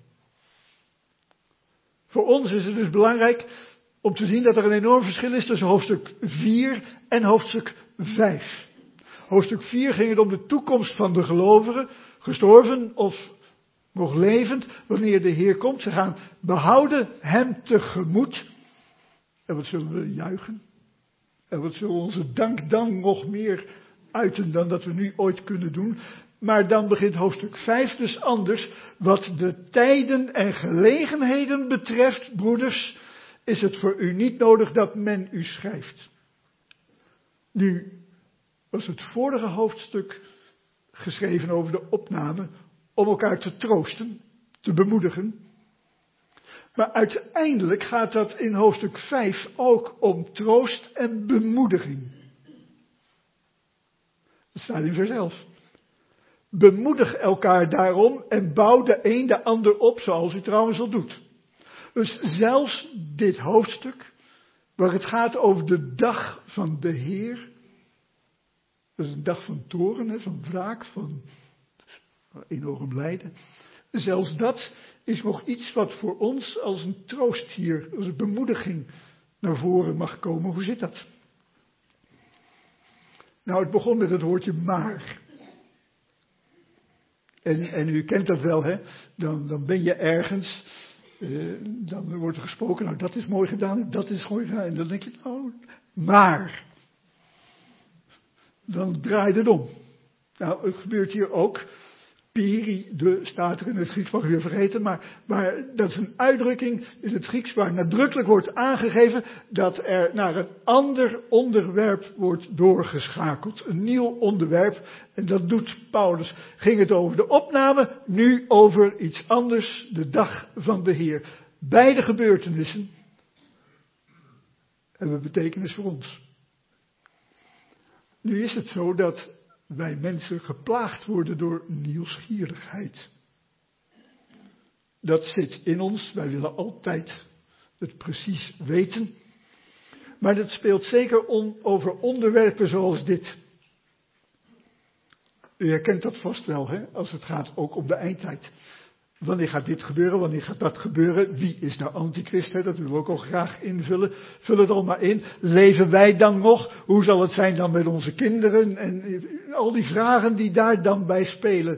Voor ons is het dus belangrijk om te zien dat er een enorm verschil is tussen hoofdstuk vier en hoofdstuk vijf. Hoofdstuk vier ging het om de toekomst van de gelovigen, gestorven of nog levend, wanneer de Heer komt. Ze gaan behouden Hem tegemoet. En wat zullen we juichen? En wat zullen we onze dank dan nog meer uiten dan dat we nu ooit kunnen doen? Maar dan begint hoofdstuk vijf dus anders. Wat de tijden en gelegenheden betreft, broeders, is het voor u niet nodig dat men u schrijft. Nu was het vorige hoofdstuk geschreven over de opname om elkaar te troosten, te bemoedigen. Maar uiteindelijk gaat dat in hoofdstuk vijf ook om troost en bemoediging. Dat staat in vers elf. Bemoedig elkaar daarom en bouw de een de ander op, zoals u trouwens al doet. Dus zelfs dit hoofdstuk, waar het gaat over de dag van de Heer. Dat is een dag van toorn, van wraak, van enorm lijden. Zelfs dat is nog iets wat voor ons als een troost hier, als een bemoediging naar voren mag komen. Hoe zit dat? Nou, het begon met het woordje maar. En, en u kent dat wel, hè? Dan, dan ben je ergens, eh, dan wordt er gesproken, nou dat is mooi gedaan en dat is mooi gedaan. En dan denk je, nou, maar. Dan draai je het om. Nou, het gebeurt hier ook. Peri, de, staat er in het Grieks, mag u weer vergeten, maar, maar dat is een uitdrukking in het Grieks waar nadrukkelijk wordt aangegeven dat er naar een ander onderwerp wordt doorgeschakeld. Een nieuw onderwerp, en dat doet Paulus. Ging het over de opname, nu over iets anders, de dag van de Heer. Beide gebeurtenissen hebben betekenis voor ons. Nu is het zo dat wij mensen geplaagd worden door nieuwsgierigheid. Dat zit in ons, wij willen altijd het precies weten. Maar dat speelt zeker on, over onderwerpen zoals dit. U herkent dat vast wel, hè, als het gaat ook om de eindtijd. Wanneer gaat dit gebeuren? Wanneer gaat dat gebeuren? Wie is nou antichrist? Hè? Dat willen we ook al graag invullen. Vul het al maar in. Leven wij dan nog? Hoe zal het zijn dan met onze kinderen? En al die vragen die daar dan bij spelen.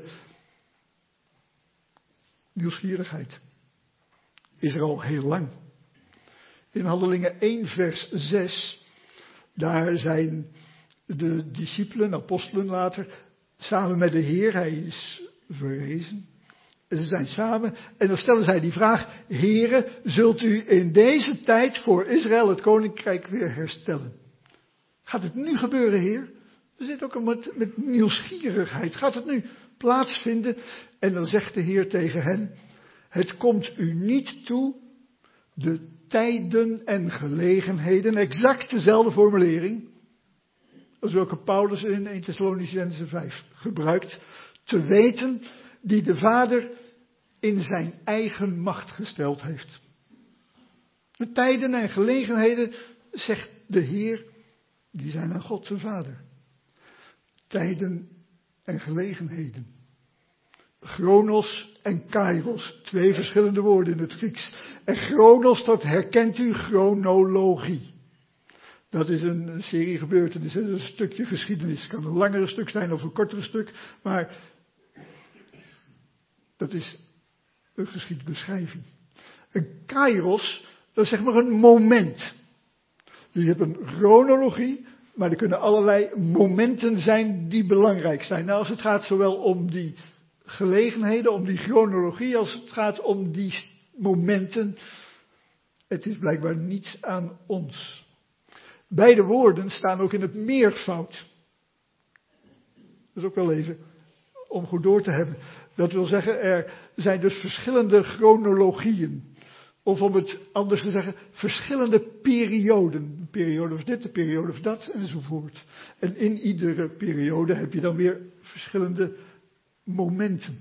Nieuwsgierigheid is er al heel lang. In Handelingen één vers zes, daar zijn de discipelen, apostelen later, samen met de Heer. Hij is verrezen. En ze zijn samen en dan stellen zij die vraag: Heere, zult u in deze tijd voor Israël het koninkrijk weer herstellen? Gaat het nu gebeuren, Heer? Er zit ook een met, met nieuwsgierigheid. Gaat het nu plaatsvinden? En dan zegt de Heer tegen hen: het komt u niet toe de tijden en gelegenheden, exact dezelfde formulering als welke Paulus in eerste Thessalonicenzen vijf gebruikt, te weten die de Vader in zijn eigen macht gesteld heeft. De tijden en gelegenheden, zegt de Heer, die zijn aan God zijn Vader. Tijden en gelegenheden. Chronos en kairos, twee verschillende woorden in het Grieks. En chronos, dat herkent u, chronologie. Dat is een serie gebeurtenissen, dat is een stukje geschiedenis. Het kan een langere stuk zijn of een kortere stuk, maar dat is een geschiedbeschrijving. Een kairos, dat is zeg maar een moment. Dus je hebt een chronologie, maar er kunnen allerlei momenten zijn die belangrijk zijn. Nou, als het gaat zowel om die gelegenheden, om die chronologie, als het gaat om die momenten. Het is blijkbaar niets aan ons. Beide woorden staan ook in het meervoud. Dat is ook wel even om goed door te hebben. Dat wil zeggen, er zijn dus verschillende chronologieën. Of om het anders te zeggen, verschillende perioden. Een periode of dit, een periode of dat, enzovoort. En in iedere periode heb je dan weer verschillende momenten.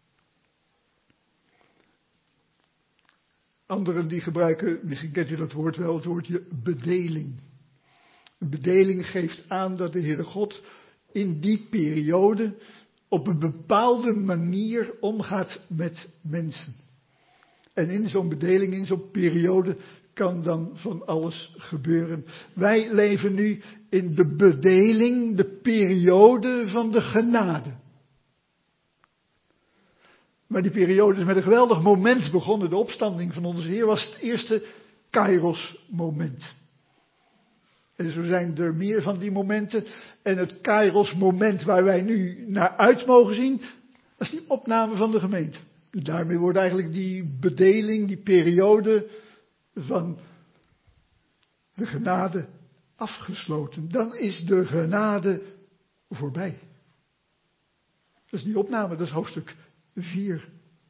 Anderen die gebruiken, misschien kent u dat woord wel, het woordje bedeling. Een bedeling geeft aan dat de Heere God in die periode op een bepaalde manier omgaat met mensen. En in zo'n bedeling, in zo'n periode, kan dan van alles gebeuren. Wij leven nu in de bedeling, de periode van de genade. Maar die periode is met een geweldig moment begonnen. De opstanding van onze Heer was het eerste Kairos moment. En zo zijn er meer van die momenten. En het Kairos moment waar wij nu naar uit mogen zien, dat is die opname van de gemeente. Daarmee wordt eigenlijk die bedeling, die periode van de genade afgesloten. Dan is de genade voorbij. Dat is die opname, dat is hoofdstuk vier.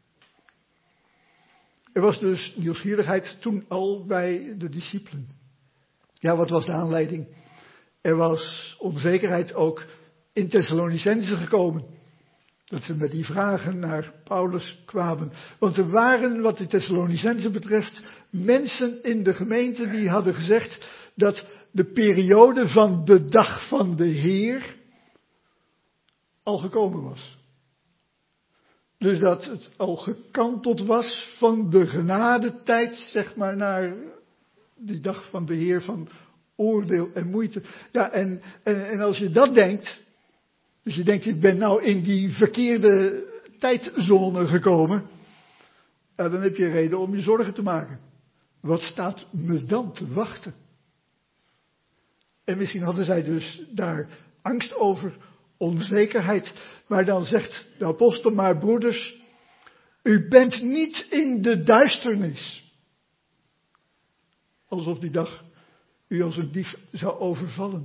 Er was dus nieuwsgierigheid toen al bij de discipelen. Ja, wat was de aanleiding? Er was onzekerheid ook in Thessalonicenzen gekomen. Dat ze met die vragen naar Paulus kwamen. Want er waren, wat de Thessalonicenzen betreft, mensen in de gemeente die hadden gezegd dat de periode van de dag van de Heer al gekomen was. Dus dat het al gekanteld was van de genadetijd, zeg maar, naar die dag van de Heer van oordeel en moeite. Ja, en, en, en als je dat denkt, dus je denkt, ik ben nou in die verkeerde tijdzone gekomen, ja, dan heb je reden om je zorgen te maken. Wat staat me dan te wachten? En misschien hadden zij dus daar angst over, onzekerheid. Maar dan zegt de apostel, maar broeders, u bent niet in de duisternis. Alsof die dag u als een dief zou overvallen.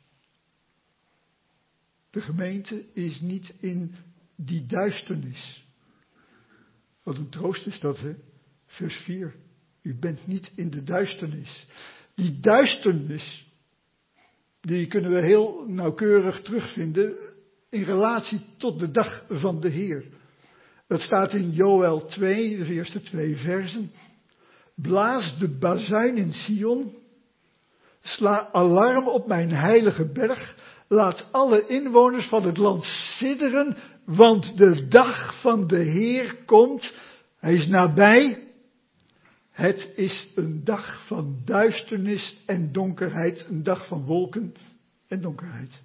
De gemeente is niet in die duisternis. Wat een troost is dat, hè? Vers vier. U bent niet in de duisternis. Die duisternis, die kunnen we heel nauwkeurig terugvinden in relatie tot de dag van de Heer. Dat staat in Joël twee, de eerste twee versen. Blaas de bazuin in Sion. Sla alarm op mijn heilige berg. Laat alle inwoners van het land sidderen, want de dag van de Heer komt Hij is nabij. Het is een dag van duisternis en donkerheid. Een dag van wolken en donkerheid.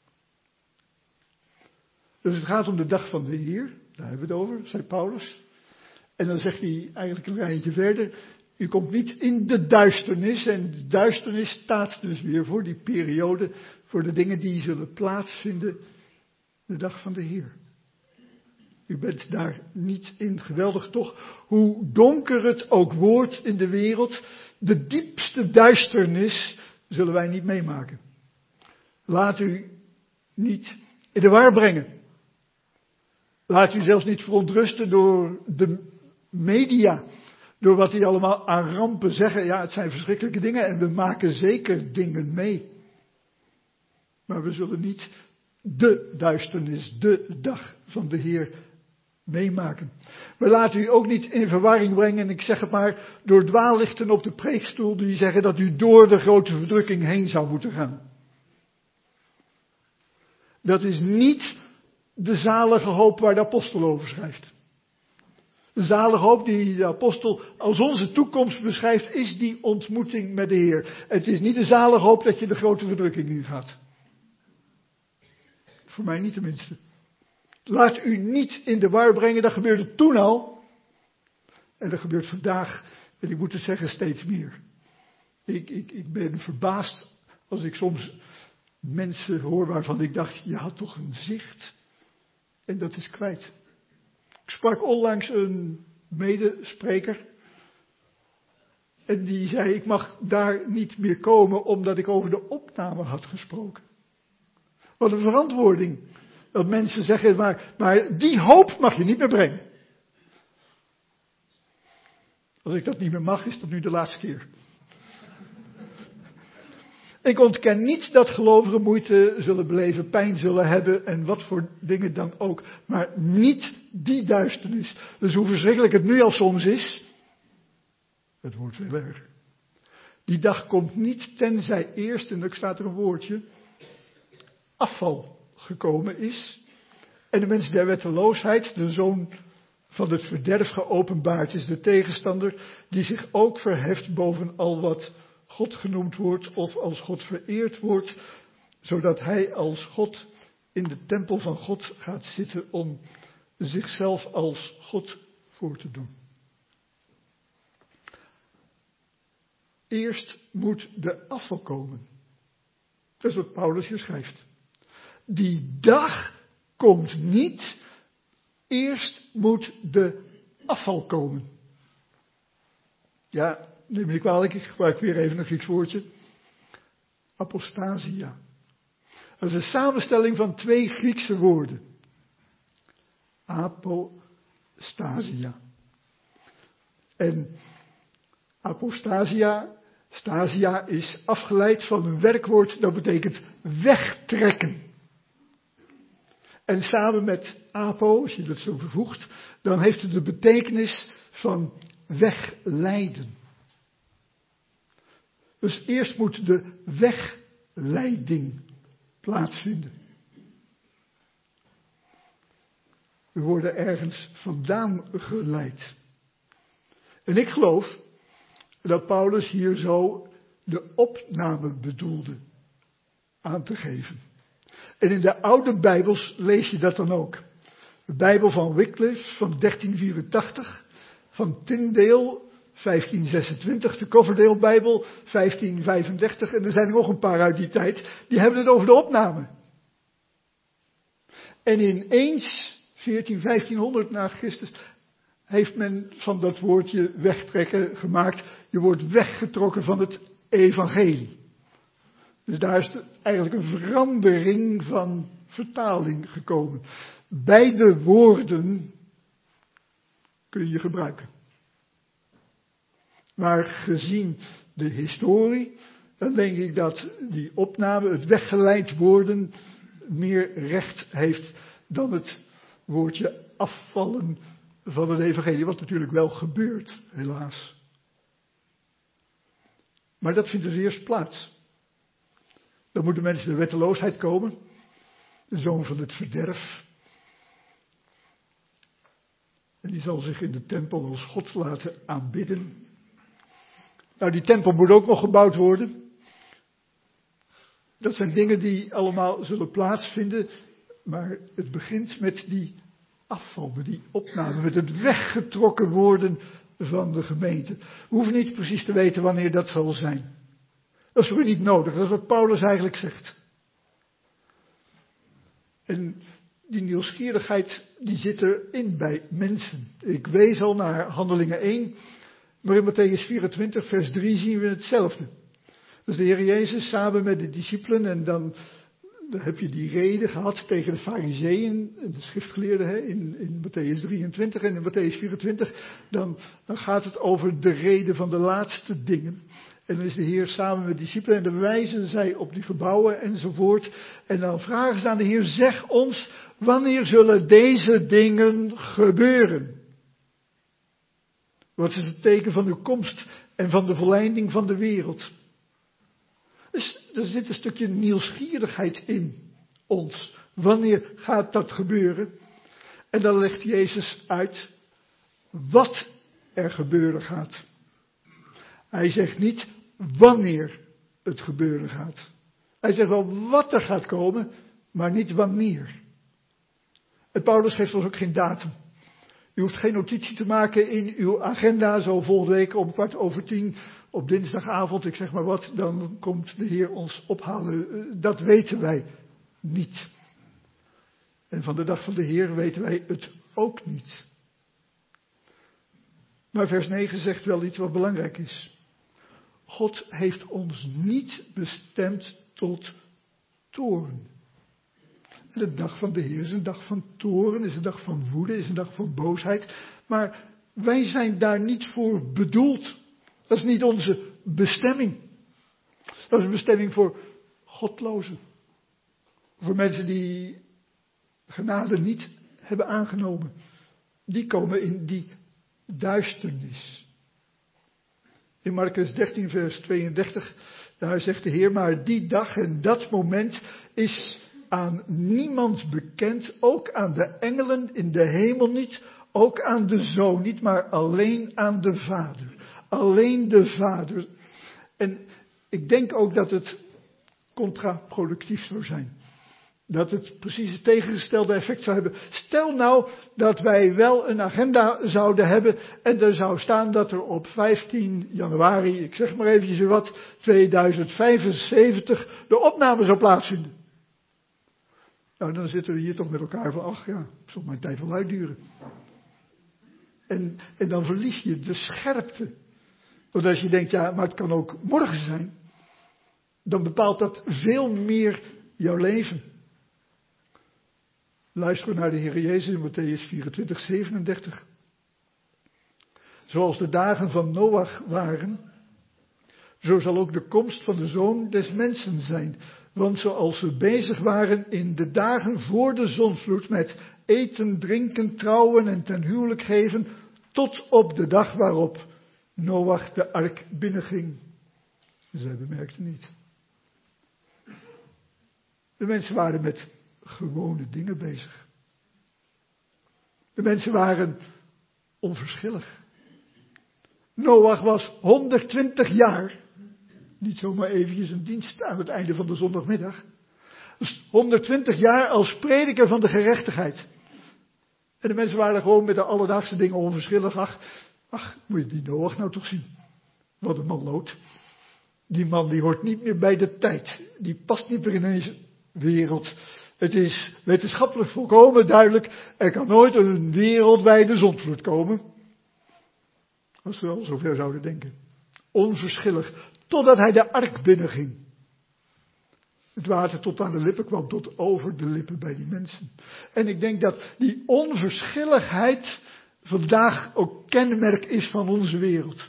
Dus het gaat om de dag van de Heer. Daar hebben we het over, zei Paulus. En dan zegt hij eigenlijk een rijtje verder. U komt niet in de duisternis. En de duisternis staat dus weer voor die periode. Voor de dingen die zullen plaatsvinden. De dag van de Heer. U bent daar niet in. Geweldig toch? Hoe donker het ook wordt in de wereld. De diepste duisternis zullen wij niet meemaken. Laat u niet in de war brengen. Laat u zelfs niet verontrusten door de media. Door wat die allemaal aan rampen zeggen. Ja, het zijn verschrikkelijke dingen en we maken zeker dingen mee. Maar we zullen niet de duisternis, de dag van de Heer meemaken. We laten u ook niet in verwarring brengen, en ik zeg het maar, door dwaallichten op de preekstoel die zeggen dat u door de grote verdrukking heen zou moeten gaan. Dat is niet de zalige hoop waar de apostel over schrijft. De zalige hoop die de apostel als onze toekomst beschrijft, is die ontmoeting met de Heer. Het is niet de zalige hoop dat je de grote verdrukking ingaat. Voor mij niet tenminste. Laat u niet in de war brengen, dat gebeurde toen al. En dat gebeurt vandaag, en ik moet het zeggen, steeds meer. Ik, ik, ik ben verbaasd als ik soms mensen hoor waarvan ik dacht, je had toch een zicht. En dat is kwijt. Ik sprak onlangs een medespreker. En die zei, ik mag daar niet meer komen omdat ik over de opname had gesproken. Wat een verantwoording. Dat mensen zeggen, maar, maar die hoop mag je niet meer brengen. Als ik dat niet meer mag, is dat nu de laatste keer. Ik ontken niet dat gelovigen moeite zullen beleven, pijn zullen hebben en wat voor dingen dan ook. Maar niet die duisternis. Dus hoe verschrikkelijk het nu al soms is, het wordt veel erger. Die dag komt niet tenzij eerst, en er staat er een woordje, afval gekomen is. En de mens der wetteloosheid, de zoon van het verderf geopenbaard is, de tegenstander die zich ook verheft boven al wat God genoemd wordt of als God vereerd wordt, zodat hij als God in de tempel van God gaat zitten om zichzelf als God voor te doen. Eerst moet de afval komen. Dat is wat Paulus hier schrijft. Die dag komt niet, eerst moet de afval komen. Ja, neem me niet kwalijk, ik gebruik weer even een Grieks woordje. Apostasia. Dat is een samenstelling van twee Griekse woorden. Apostasia. En apostasia, stasia is afgeleid van een werkwoord dat betekent wegtrekken. En samen met apo, als je dat zo vervoegt, dan heeft het de betekenis van wegleiden. Dus eerst moet de wegleiding plaatsvinden. We worden ergens vandaan geleid. En ik geloof dat Paulus hier zo de opname bedoelde aan te geven. En in de oude Bijbels lees je dat dan ook. De Bijbel van Wycliffe van dertien vierentachtig, van Tyndale vijftien zesentwintig, de Coverdale Bijbel vijftien vijfendertig en er zijn er nog een paar uit die tijd, die hebben het over de opname. En ineens, veertien, vijftienhonderd na Christus, heeft men van dat woordje wegtrekken gemaakt. Je wordt weggetrokken van het evangelie. Dus daar is eigenlijk een verandering van vertaling gekomen. Beide woorden kun je gebruiken. Maar gezien de historie, dan denk ik dat die opname, het weggeleid worden, meer recht heeft dan het woordje afvallen van het evangelie. Wat natuurlijk wel gebeurt, helaas. Maar dat vindt dus eerst plaats. Dan moet de mens de wetteloosheid komen. De zoon van het verderf. En die zal zich in de tempel als God laten aanbidden. Nou, die tempel moet ook nog gebouwd worden. Dat zijn dingen die allemaal zullen plaatsvinden, maar het begint met die afval, met die opname, met het weggetrokken worden van de gemeente. We hoeven niet precies te weten wanneer dat zal zijn. Dat is voor u niet nodig, dat is wat Paulus eigenlijk zegt. En die nieuwsgierigheid, die zit erin bij mensen. Ik wees al naar Handelingen één, maar in Matthäus vierentwintig, vers drie zien we hetzelfde. Dus de Heer Jezus samen met de discipelen en dan, dan heb je die reden gehad tegen de fariseeën en de schriftgeleerden hè, in, in Matthäus drieëntwintig en in Matthäus vierentwintig. Dan, dan gaat het over de reden van de laatste dingen. En dan is de Heer samen met de discipelen en dan wijzen zij op die gebouwen enzovoort. En dan vragen ze aan de Heer, zeg ons, wanneer zullen deze dingen gebeuren? Wat is het teken van uw komst en van de volleinding van de wereld? Dus er zit een stukje nieuwsgierigheid in ons. Wanneer gaat dat gebeuren? En dan legt Jezus uit wat er gebeuren gaat. Hij zegt niet wanneer het gebeuren gaat. Hij zegt wel wat er gaat komen, maar niet wanneer. En Paulus geeft ons ook geen datum. U hoeft geen notitie te maken in uw agenda, zo volgende week om kwart over tien op dinsdagavond, ik zeg maar wat, dan komt de Heer ons ophalen. Dat weten wij niet. En van de dag van de Heer weten wij het ook niet. Maar vers negen zegt wel iets wat belangrijk is. God heeft ons niet bestemd tot toorn. En de dag van de Heer is een dag van toorn, is een dag van woede, is een dag van boosheid. Maar wij zijn daar niet voor bedoeld. Dat is niet onze bestemming. Dat is een bestemming voor godlozen. Voor mensen die genade niet hebben aangenomen. Die komen in die duisternis. In Markus dertien vers tweeëndertig, daar zegt de Heer, maar die dag en dat moment is aan niemand bekend, ook aan de engelen in de hemel niet, ook aan de Zoon niet, maar alleen aan de Vader. Alleen de Vader. En ik denk ook dat het contraproductief zou zijn. Dat het precies het tegengestelde effect zou hebben. Stel nou dat wij wel een agenda zouden hebben en er zou staan dat er op vijftien januari, ik zeg maar eventjes wat, tweeduizend vijfenzeventig de opname zou plaatsvinden. Nou, dan zitten we hier toch met elkaar van, ach ja, het zal mijn tijd wel uitduren. En, en dan verlies je de scherpte. Want als je denkt, ja, maar het kan ook morgen zijn, dan bepaalt dat veel meer jouw leven. Luister naar de Heer Jezus in Matthäus vierentwintig, zevenendertig. Zoals de dagen van Noach waren, zo zal ook de komst van de Zoon des Mensen zijn. Want zoals ze bezig waren in de dagen voor de zondvloed met eten, drinken, trouwen en ten huwelijk geven, tot op de dag waarop Noach de ark binnenging. Zij bemerkten niet. De mensen waren met gewone dingen bezig. De mensen waren onverschillig. Noach was honderdtwintig jaar. Niet zomaar eventjes een dienst aan het einde van de zondagmiddag. Dus honderdtwintig jaar als prediker van de gerechtigheid. En de mensen waren gewoon met de alledaagse dingen onverschillig. Ach, ach, moet je die Noach nou toch zien. Wat een manlood. Die man die hoort niet meer bij de tijd. Die past niet meer in deze wereld. Het is wetenschappelijk volkomen duidelijk. Er kan nooit een wereldwijde zondvloed komen. Als we al zover zouden denken. Onverschillig. Totdat hij de ark binnenging. Het water tot aan de lippen kwam, tot over de lippen bij die mensen. En ik denk dat die onverschilligheid vandaag ook kenmerk is van onze wereld.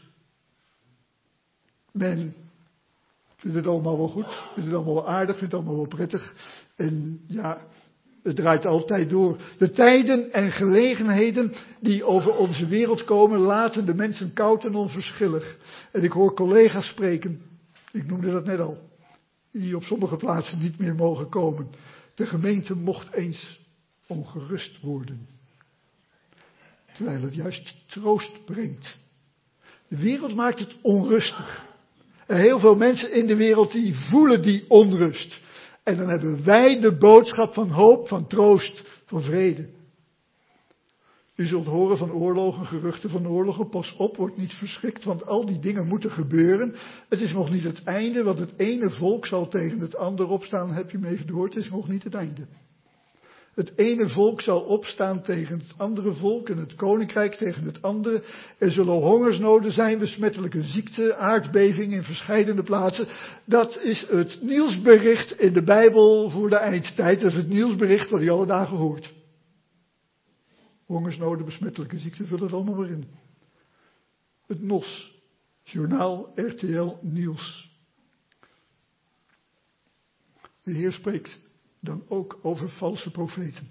Men vindt het allemaal wel goed, vindt het allemaal wel aardig, vindt het allemaal wel prettig. En ja, het draait altijd door. De tijden en gelegenheden die over onze wereld komen, laten de mensen koud en onverschillig. En ik hoor collega's spreken, ik noemde dat net al, die op sommige plaatsen niet meer mogen komen. De gemeente mocht eens ongerust worden. terwijl het juist troost brengt. De wereld maakt het onrustig. En heel veel mensen in de wereld die voelen die onrust. En dan hebben wij de boodschap van hoop, van troost, van vrede. U zult horen van oorlogen, geruchten van oorlogen. Pas op, word niet verschrikt, want al die dingen moeten gebeuren. Het is nog niet het einde, want het ene volk zal tegen het andere opstaan. Heb je me even gehoord? Het is nog niet het einde. Het ene volk zal opstaan tegen het andere volk en het koninkrijk tegen het andere. Er zullen hongersnoden zijn, besmettelijke ziekten, aardbevingen in verschillende plaatsen. Dat is het nieuwsbericht in de Bijbel voor de eindtijd. Dat is het nieuwsbericht wat je alle dagen hoort. Hongersnoden, besmettelijke ziekten, vul het allemaal maar in. Het N O S, Journaal R T L Nieuws. De Heer spreekt dan ook over valse profeten.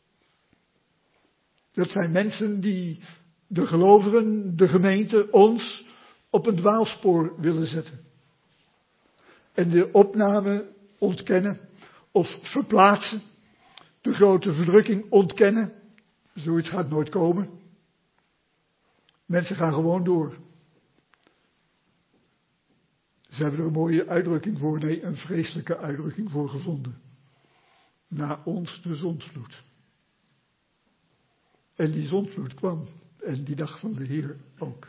Dat zijn mensen die de gelovigen, de gemeente, ons op een dwaalspoor willen zetten. En de opname ontkennen of verplaatsen. De grote verdrukking ontkennen. Zoiets gaat nooit komen. Mensen gaan gewoon door. Ze hebben er een mooie uitdrukking voor, nee, een vreselijke uitdrukking voor gevonden. Na ons de zondvloed. En die zondvloed kwam. En die dag van de Heer ook.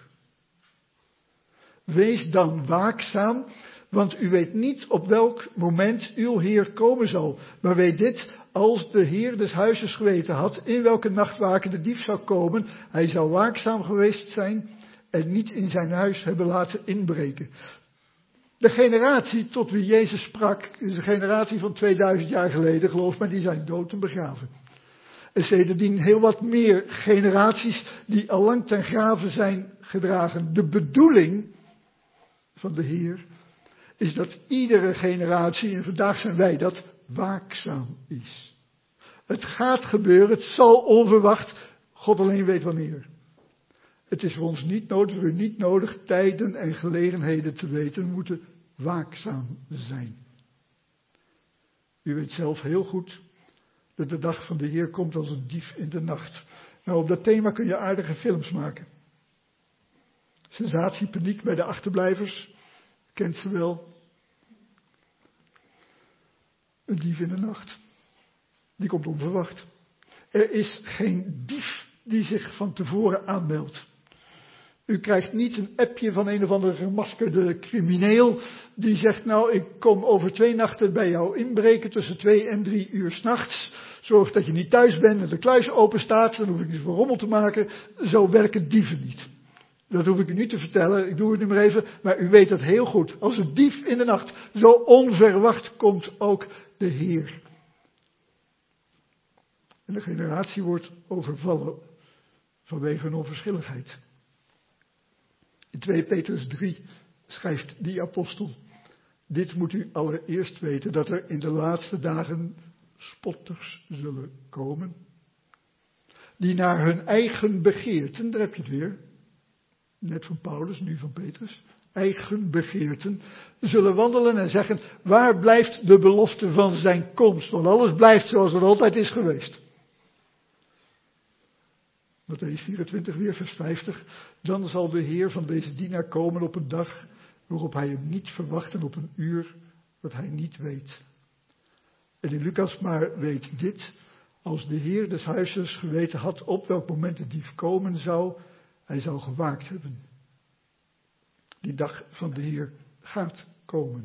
Wees dan waakzaam, want u weet niet op welk moment uw Heer komen zal. Maar weet dit, als de Heer des huizes geweten had in welke nachtwaken de dief zou komen, hij zou waakzaam geweest zijn en niet in zijn huis hebben laten inbreken. De generatie tot wie Jezus sprak, is een generatie van tweeduizend jaar geleden, geloof mij, die zijn dood en begraven. Er sedertdien heel wat meer generaties die al lang ten grave zijn gedragen. De bedoeling van de Heer is dat iedere generatie, en vandaag zijn wij dat, waakzaam is. Het gaat gebeuren, het zal onverwacht, God alleen weet wanneer. Het is voor ons niet nodig, voor u niet nodig, tijden en gelegenheden te weten. We moeten waakzaam zijn. U weet zelf heel goed dat de dag van de Heer komt als een dief in de nacht. Nou, op dat thema kun je aardige films maken. Sensatie, paniek bij de achterblijvers. Kent ze wel. Een dief in de nacht. Die komt onverwacht. Er is geen dief die zich van tevoren aanmeldt. U krijgt niet een appje van een of andere gemaskerde crimineel die zegt, nou, ik kom over twee nachten bij jou inbreken tussen twee en drie uur 's nachts. Zorg dat je niet thuis bent en de kluis open staat, dan hoef ik niet voor rommel te maken. Zo werken dieven niet. Dat hoef ik u niet te vertellen, ik doe het nu maar even, maar u weet het heel goed. Als een dief in de nacht, zo onverwacht komt ook de Heer. En de generatie wordt overvallen vanwege hun onverschilligheid. In twee Petrus drie schrijft die apostel, dit moet u allereerst weten, dat er in de laatste dagen spotters zullen komen, die naar hun eigen begeerten, daar heb je het weer, net van Paulus, nu van Petrus, eigen begeerten, zullen wandelen en zeggen, waar blijft de belofte van zijn komst? Want alles blijft zoals het altijd is geweest. Mattheüs vierentwintig weer, vers vijftig. Dan zal de Heer van deze dienaar komen op een dag waarop hij hem niet verwacht en op een uur dat hij niet weet. En in Lucas maar weet dit, als de Heer des huizes geweten had op welk moment de dief komen zou, hij zou gewaakt hebben. Die dag van de Heer gaat komen.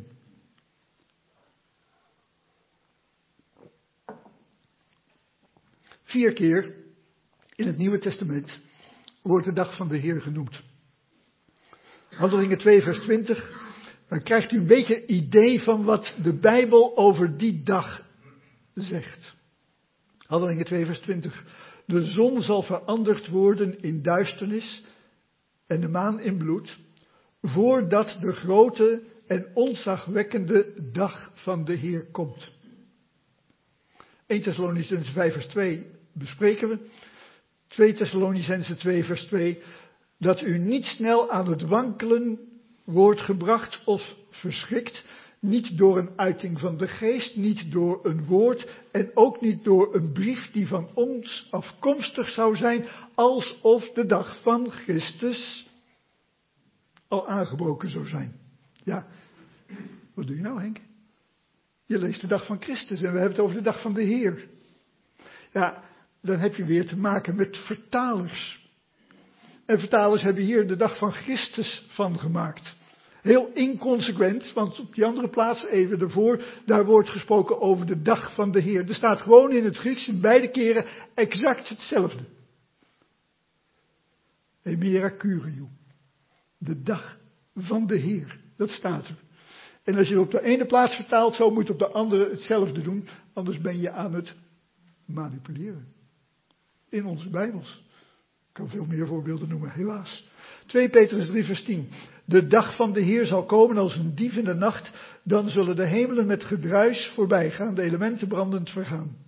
Vier keer in het Nieuwe Testament wordt de dag van de Heer genoemd. Handelingen twee vers twintig, dan krijgt u een beetje idee van wat de Bijbel over die dag zegt. Handelingen twee vers twintig. De zon zal veranderd worden in duisternis en de maan in bloed, voordat de grote en ontzagwekkende dag van de Heer komt. Eerste Thessalonicenzen vijf vers twee bespreken we. Tweede Thessalonicenzen twee vers twee. Dat u niet snel aan het wankelen wordt gebracht of verschrikt. Niet door een uiting van de geest, niet door een woord en ook niet door een brief die van ons afkomstig zou zijn, alsof de dag van Christus al aangebroken zou zijn. Ja, wat doe je nou, Henk? Je leest de dag van Christus en we hebben het over de dag van de Heer. Ja, dan heb je weer te maken met vertalers. En vertalers hebben hier de dag van Christus van gemaakt. Heel inconsequent, want op die andere plaats, even ervoor, daar wordt gesproken over de dag van de Heer. Er staat gewoon in het Grieks in beide keren exact hetzelfde. Hemera Curiou. De dag van de Heer. Dat staat er. En als je het op de ene plaats vertaalt, zo moet je op de andere hetzelfde doen. Anders ben je aan het manipuleren. In onze Bijbels. Ik kan veel meer voorbeelden noemen, helaas. twee Petrus drie vers tien. De dag van de Heer zal komen als een dief in de nacht. Dan zullen de hemelen met gedruis voorbij gaan, de elementen brandend vergaan.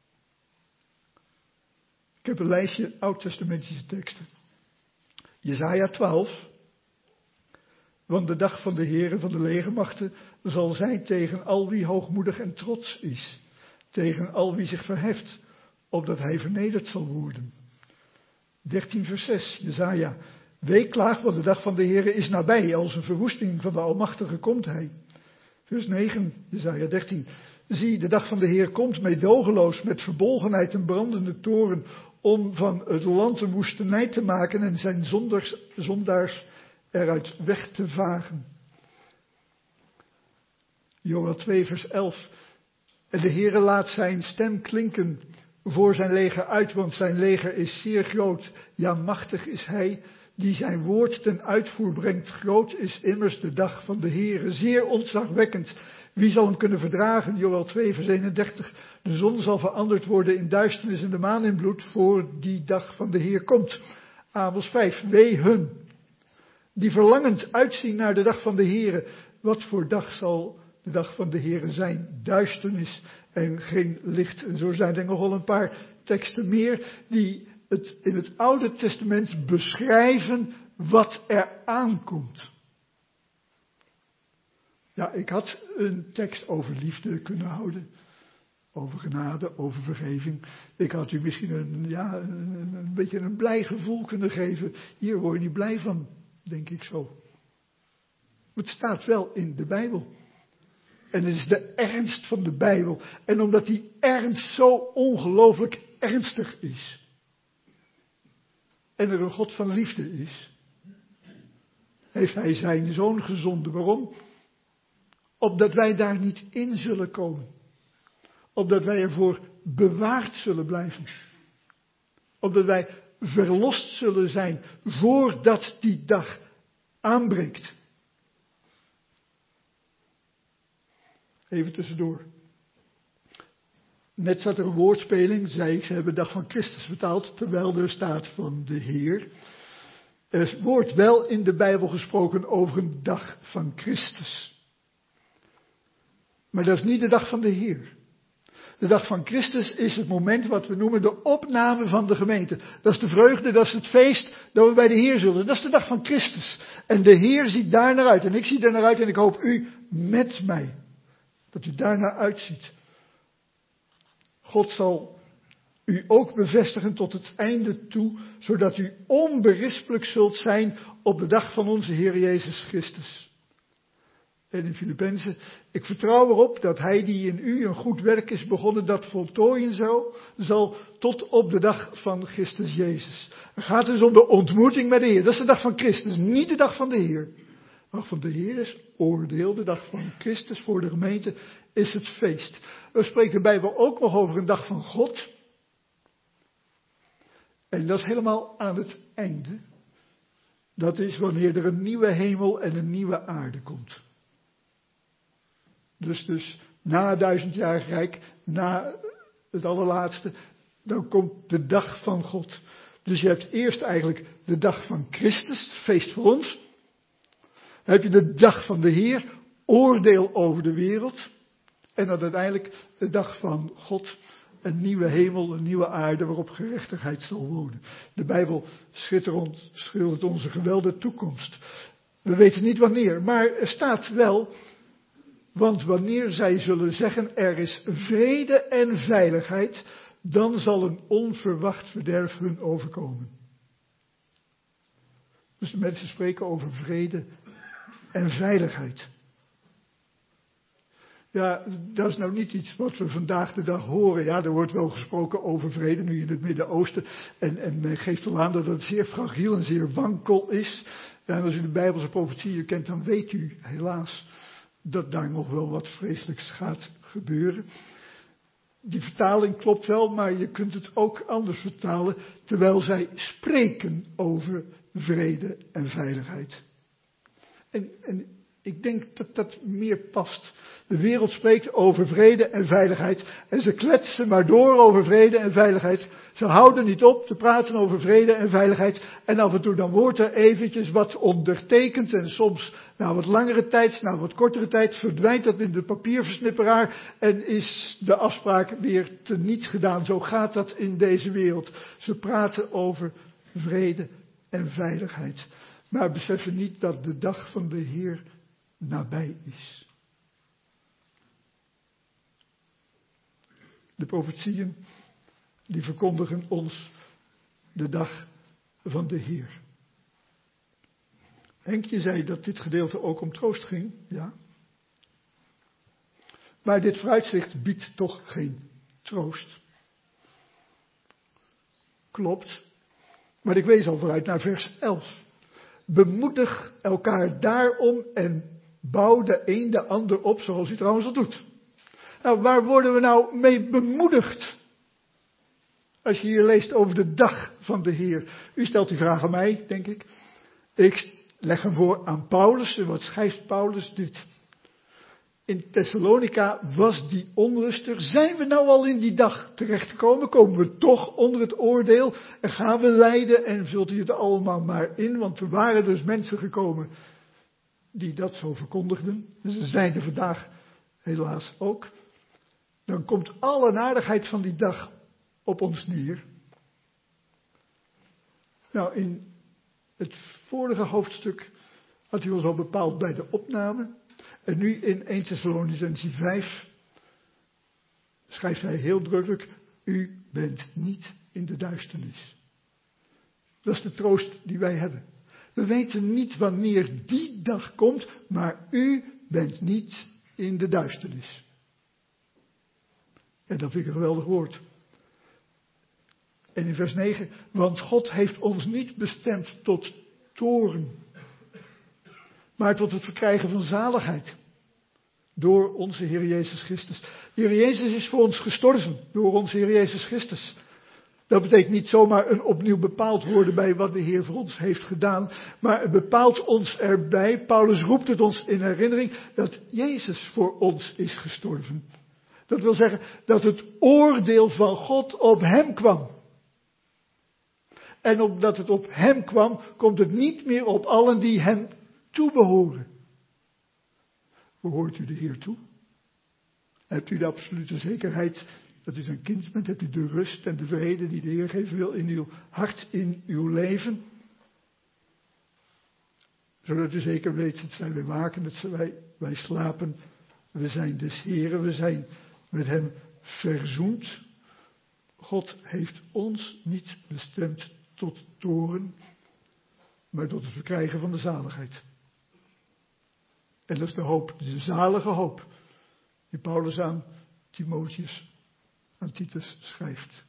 Ik heb een lijstje oud-testamentische teksten. Jesaja twaalf. Want de dag van de Heere van de legermachten zal zijn tegen al wie hoogmoedig en trots is. Tegen al wie zich verheft, opdat hij vernederd zal worden. dertien vers zes, Jesaja. Weeklaag, want de dag van de Heere is nabij, als een verwoesting van de Almachtige komt hij. Vers negen, Jesaja dertien. Zie, de dag van de Heer komt meedogenloos, met verbolgenheid en brandende toren, om van het land een woestenij te maken en zijn zonders, zondaars eruit weg te vagen. Joël twee vers elf. En de Heere laat zijn stem klinken voor zijn leger uit, want zijn leger is zeer groot. Ja, machtig is hij die zijn woord ten uitvoer brengt. Groot is immers de dag van de Heere, zeer ontzagwekkend. Wie zal hem kunnen verdragen? Joël twee vers eenendertig. De zon zal veranderd worden in duisternis en de maan in bloed, voor die dag van de Heer komt. Amos vijf. Wee hun die verlangend uitzien naar de dag van de Heere. Wat voor dag zal de dag van de Heere zijn? Duisternis en geen licht. En zo zijn er nogal een paar teksten meer die het in het Oude Testament beschrijven wat er aankomt. Ja, ik had een tekst over liefde kunnen houden. Over genade, over vergeving. Ik had u misschien een, ja, een, een beetje een blij gevoel kunnen geven. Hier word je niet blij van, denk ik zo. Het staat wel in de Bijbel. En het is de ernst van de Bijbel. En omdat die ernst zo ongelooflijk ernstig is. En er een God van liefde is. Heeft hij zijn zoon gezonden. Waarom? Opdat wij daar niet in zullen komen. Opdat wij ervoor bewaard zullen blijven. Opdat wij verlost zullen zijn voordat die dag aanbreekt. Even tussendoor. Net zat er een woordspeling, zei ik, ze hebben dag van Christus vertaald, terwijl er staat van de Heer. Er wordt wel in de Bijbel gesproken over een dag van Christus. Maar dat is niet de dag van de Heer. De dag van Christus is het moment wat we noemen de opname van de gemeente. Dat is de vreugde, dat is het feest dat we bij de Heer zullen. Dat is de dag van Christus. En de Heer ziet daar naar uit. En ik zie daar naar uit en ik hoop u met mij. Dat u daar naar uitziet. God zal u ook bevestigen tot het einde toe, zodat u onberispelijk zult zijn op de dag van onze Heer Jezus Christus. En in Filippenzen, ik vertrouw erop dat hij die in u een goed werk is begonnen, dat voltooien zal, zal tot op de dag van Christus Jezus. Het gaat dus om de ontmoeting met de Heer. Dat is de dag van Christus, niet de dag van de Heer. De dag van de Heer is oordeel, de dag van Christus voor de gemeente is het feest. We spreken de Bijbel ook nog over een dag van God. En dat is helemaal aan het einde. Dat is wanneer er een nieuwe hemel en een nieuwe aarde komt. Dus, dus na duizendjarig rijk, na het allerlaatste, dan komt de dag van God. Dus je hebt eerst eigenlijk de dag van Christus, het feest voor ons. Dan heb je de dag van de Heer, oordeel over de wereld. En dan uiteindelijk de dag van God, een nieuwe hemel, een nieuwe aarde waarop gerechtigheid zal wonen. De Bijbel schildert onze geweldige toekomst. We weten niet wanneer, maar er staat wel Want wanneer zij zullen zeggen, er is vrede en veiligheid, dan zal een onverwacht verderf hun overkomen. Dus de mensen spreken over vrede en veiligheid. Ja, dat is nou niet iets wat we vandaag de dag horen. Ja, er wordt wel gesproken over vrede nu in het Midden-Oosten. En, en men geeft wel aan dat het zeer fragiel en zeer wankel is. Ja, en als u de Bijbelse profetieën kent, dan weet u helaas dat daar nog wel wat vreselijks gaat gebeuren. Die vertaling klopt wel, maar je kunt het ook anders vertalen. Terwijl zij spreken over vrede en veiligheid. En, en ik denk dat dat meer past. De wereld spreekt over vrede en veiligheid. En ze kletsen maar door over vrede en veiligheid. Ze houden niet op te praten over vrede en veiligheid. En af en toe dan wordt er eventjes wat ondertekend. En soms na wat langere tijd, na wat kortere tijd verdwijnt dat in de papierversnipperaar. En is de afspraak weer teniet gedaan. Zo gaat dat in deze wereld. Ze praten over vrede en veiligheid. Maar beseffen niet dat de dag van de Heer nabij is. De profetieën, die verkondigen ons de dag van de Heer. Henkje zei dat dit gedeelte ook om troost ging, ja. Maar dit vooruitzicht biedt toch geen troost. Klopt. Maar ik wees al vooruit naar vers elf. Bemoedig elkaar daarom en bouw de een de ander op zoals u trouwens al doet. Nou, waar worden we nou mee bemoedigd? Als je hier leest over de dag van de Heer. U stelt die vraag aan mij, denk ik. Ik leg hem voor aan Paulus. En wat schrijft Paulus dit? In Thessalonica was die onrust er. Zijn we nou al in die dag terechtgekomen? Komen we toch onder het oordeel? En gaan we lijden? En vult u het allemaal maar in? Want er waren dus mensen gekomen die dat zo verkondigden. Dus er zijn er vandaag helaas ook. Dan komt alle nadigheid van die dag op ons neer. Nou, in het vorige hoofdstuk had hij ons al bepaald bij de opname. En nu in Eerste Thessalonicenzen vijf schrijft hij heel drukkelijk: u bent niet in de duisternis. Dat is de troost die wij hebben. We weten niet wanneer die dag komt, maar u bent niet in de duisternis. En dat vind ik een geweldig woord. En in vers negen, want God heeft ons niet bestemd tot toorn, maar tot het verkrijgen van zaligheid. Door onze Heer Jezus Christus. De Heer Jezus is voor ons gestorven, door onze Heer Jezus Christus. Dat betekent niet zomaar een opnieuw bepaald worden bij wat de Heer voor ons heeft gedaan. Maar het bepaalt ons erbij. Paulus roept het ons in herinnering dat Jezus voor ons is gestorven. Dat wil zeggen dat het oordeel van God op hem kwam. En omdat het op hem kwam, komt het niet meer op allen die hem toebehoren. Behoort u de Heer toe? Hebt u de absolute zekerheid dat u zijn kind bent? Hebt u de rust en de vrede die de Heer geven wil in uw hart, in uw leven? Zodat u zeker weet, het zijn wij waken, het zijn wij, wij slapen. We zijn des Heren, we zijn met hem verzoend. God heeft ons niet bestemd tot toorn, maar tot het verkrijgen van de zaligheid. En dat is de hoop, de zalige hoop, die Paulus aan Timotheus, aan Titus schrijft.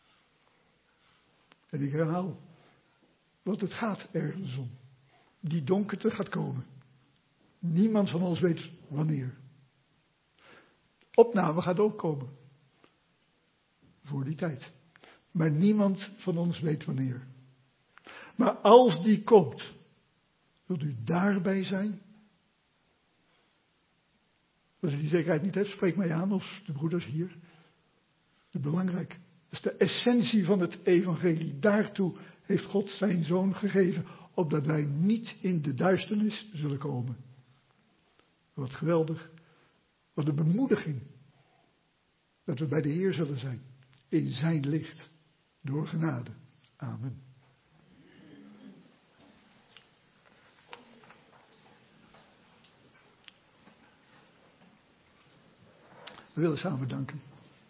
En ik herhaal, want het gaat ergens om. Die donkerte gaat komen. Niemand van ons weet wanneer. Opname gaat ook komen. Voor die tijd. Maar niemand van ons weet wanneer. Maar als die komt, wilt u daarbij zijn? Als u die zekerheid niet heeft, spreek mij aan of de broeders hier. Dat is belangrijk. Dat is de essentie van het evangelie. Daartoe heeft God zijn zoon gegeven, opdat wij niet in de duisternis zullen komen. Wat geweldig. Wat een bemoediging. Dat we bij de Heer zullen zijn. In zijn licht. Door genade. Amen. We willen samen danken.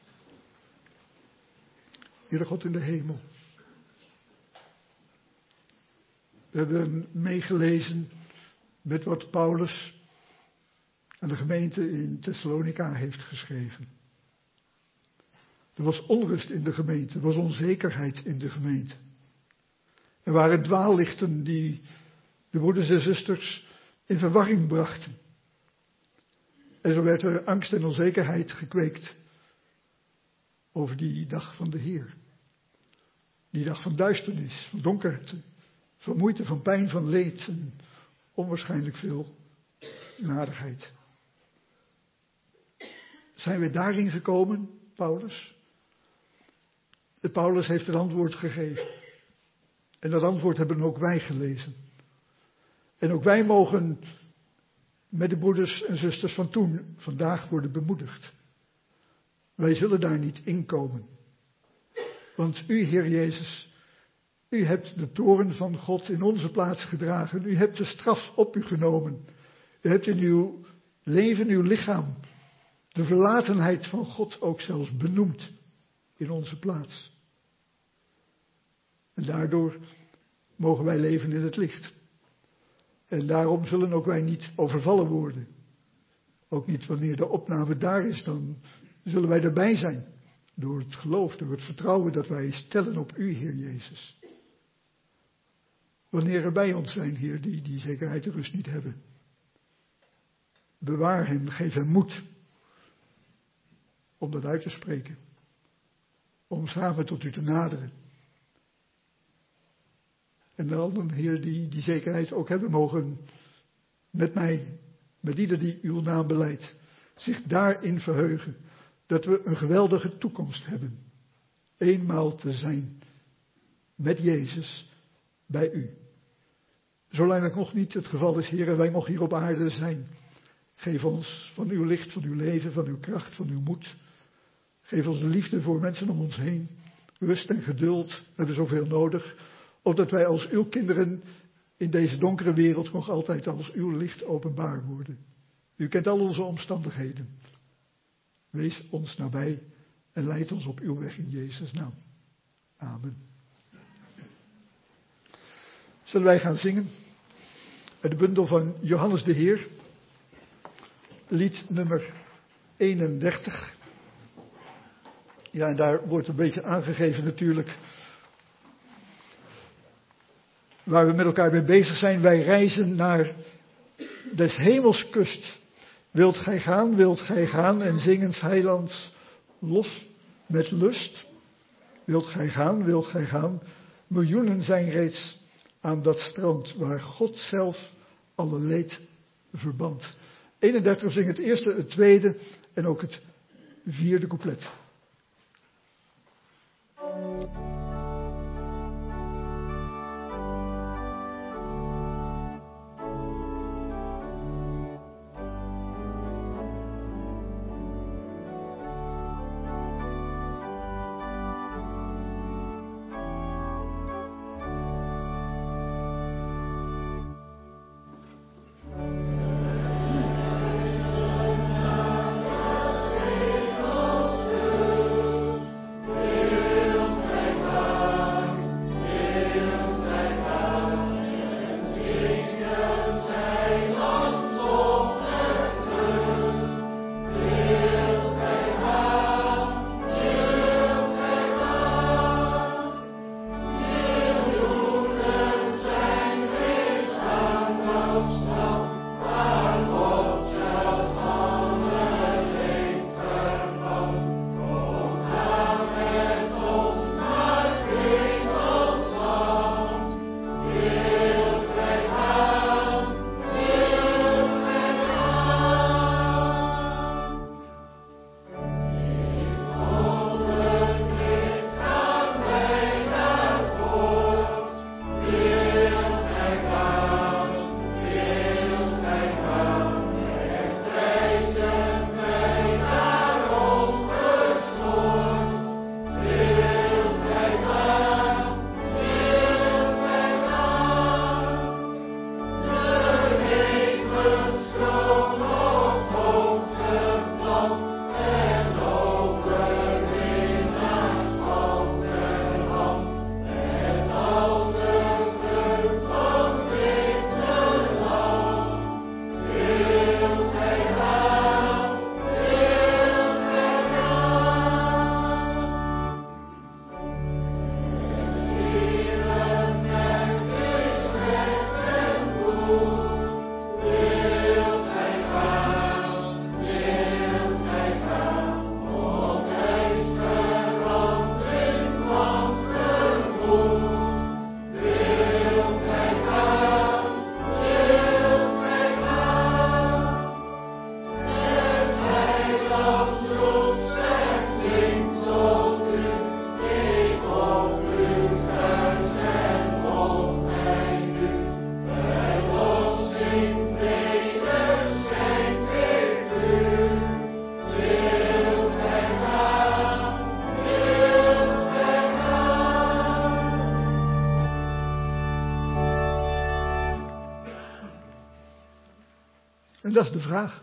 Heere God in de hemel. We hebben meegelezen met wat Paulus aan de gemeente in Thessalonica heeft geschreven. Er was onrust in de gemeente, er was onzekerheid in de gemeente. Er waren dwaallichten die de broeders en zusters in verwarring brachten. En zo werd er angst en onzekerheid gekweekt over die dag van de Heer. Die dag van duisternis, van donkerte, van moeite, van pijn, van leed en onwaarschijnlijk veel nadigheid. Zijn we daarin gekomen, Paulus? De Paulus heeft het antwoord gegeven. En dat antwoord hebben ook wij gelezen. En ook wij mogen met de broeders en zusters van toen vandaag worden bemoedigd. Wij zullen daar niet inkomen. Want u, Heer Jezus, u hebt de toorn van God in onze plaats gedragen. U hebt de straf op u genomen. U hebt in uw leven, uw lichaam, de verlatenheid van God ook zelfs benoemd in onze plaats. En daardoor mogen wij leven in het licht. En daarom zullen ook wij niet overvallen worden. Ook niet wanneer de opname daar is, dan zullen wij erbij zijn. Door het geloof, door het vertrouwen dat wij stellen op u, Heer Jezus. Wanneer er bij ons zijn, Heer, die die zekerheid en rust niet hebben. Bewaar hen, geef hen moed. Om dat uit te spreken. Om samen tot u te naderen. En dan, Heer, die die zekerheid ook hebben mogen met mij, met ieder die uw naam beleidt, zich daarin verheugen. Dat we een geweldige toekomst hebben. Eenmaal te zijn met Jezus bij u. Zolang dat nog niet het geval is, Heer, en wij nog hier op aarde zijn. Geef ons van uw licht, van uw leven, van uw kracht, van uw moed. Geef ons de liefde voor mensen om ons heen. Rust en geduld, we hebben zoveel nodig. Opdat wij als uw kinderen in deze donkere wereld nog altijd als uw licht openbaar worden. U kent al onze omstandigheden. Wees ons nabij en leid ons op uw weg in Jezus' naam. Amen. Zullen wij gaan zingen uit de bundel van Johannes de Heer, lied nummer eenendertig. Ja, en daar wordt een beetje aangegeven natuurlijk waar we met elkaar mee bezig zijn. Wij reizen naar des hemels kust. Wilt gij gaan, wilt gij gaan en zingen 's heilands los met lust? Wilt gij gaan, wilt gij gaan? Miljoenen zijn reeds aan dat strand waar God zelf alle leed verband. eenendertig zingen het eerste, het tweede en ook het vierde couplet. Wilt gij En dat is de vraag.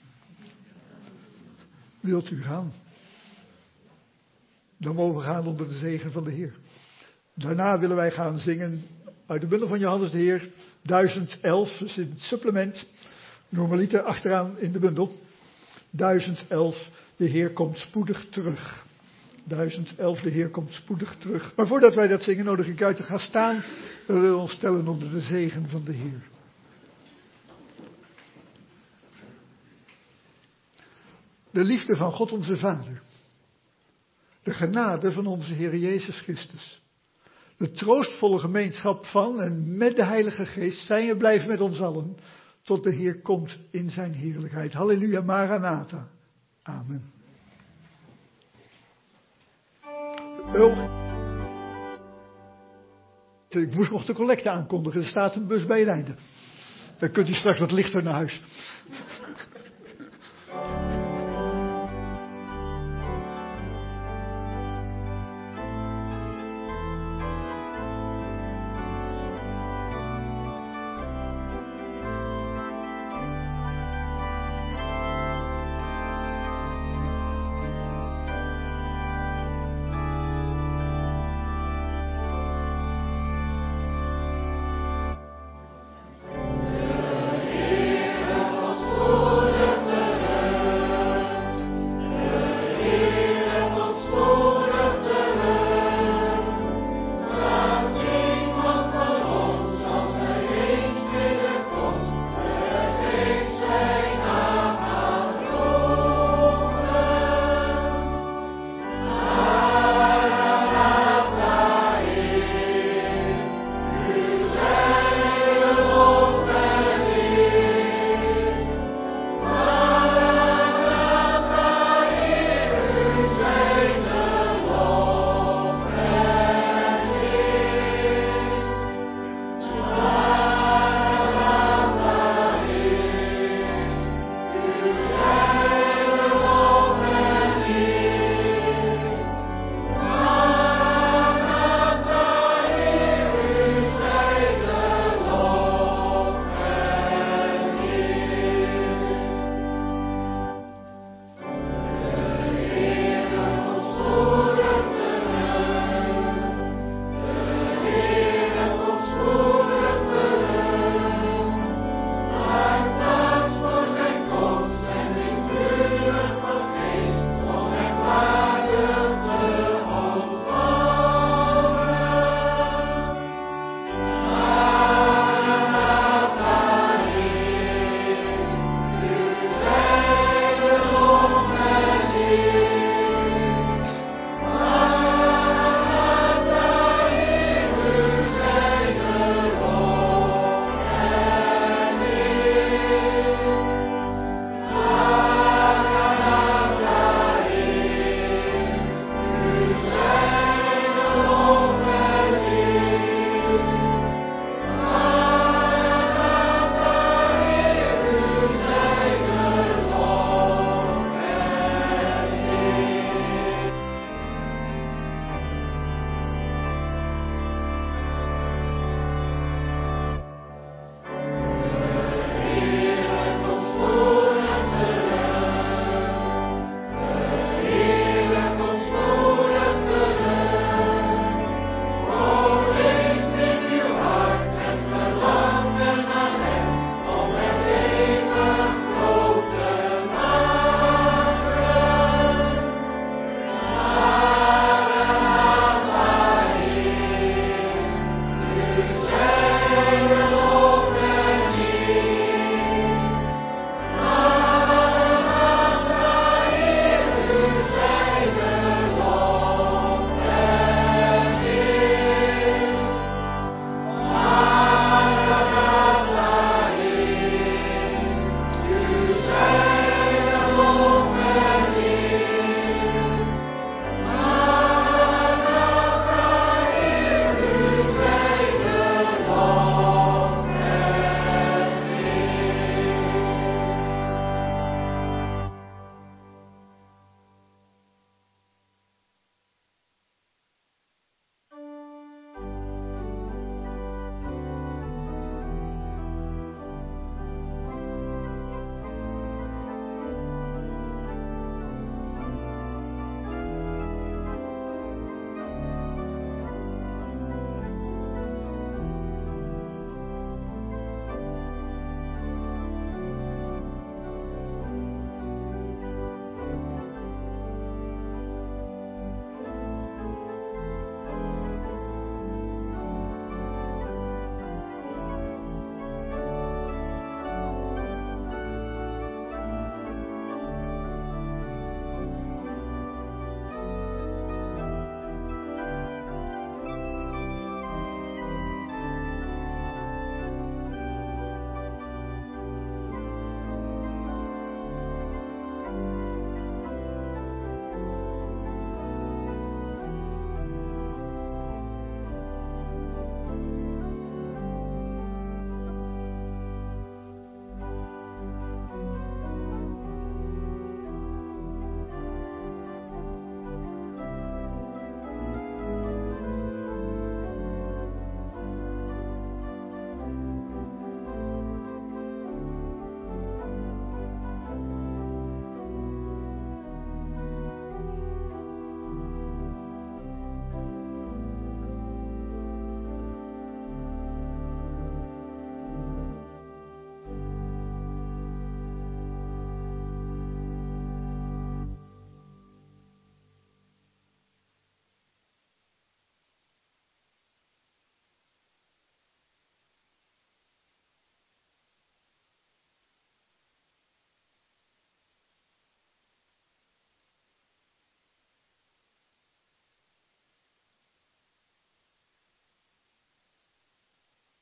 Wilt u gaan? Dan mogen we gaan onder de zegen van de Heer. Daarna willen wij gaan zingen uit de bundel van Johannes de Heer, duizend elf, dus in het supplement, normaliter achteraan in de bundel. duizend elf, de Heer komt spoedig terug. duizend elf, de Heer komt spoedig terug. Maar voordat wij dat zingen, nodig ik uit te gaan staan. We willen ons stellen onder de zegen van de Heer. De liefde van God onze Vader. De genade van onze Heer Jezus Christus. De troostvolle gemeenschap van en met de Heilige Geest zijn en blijven met ons allen. Tot de Heer komt in zijn heerlijkheid. Halleluja, Maranatha. Amen. Oh. Ik moest nog de collecte aankondigen. Er staat een bus bij het einde. Dan kunt u straks wat lichter naar huis.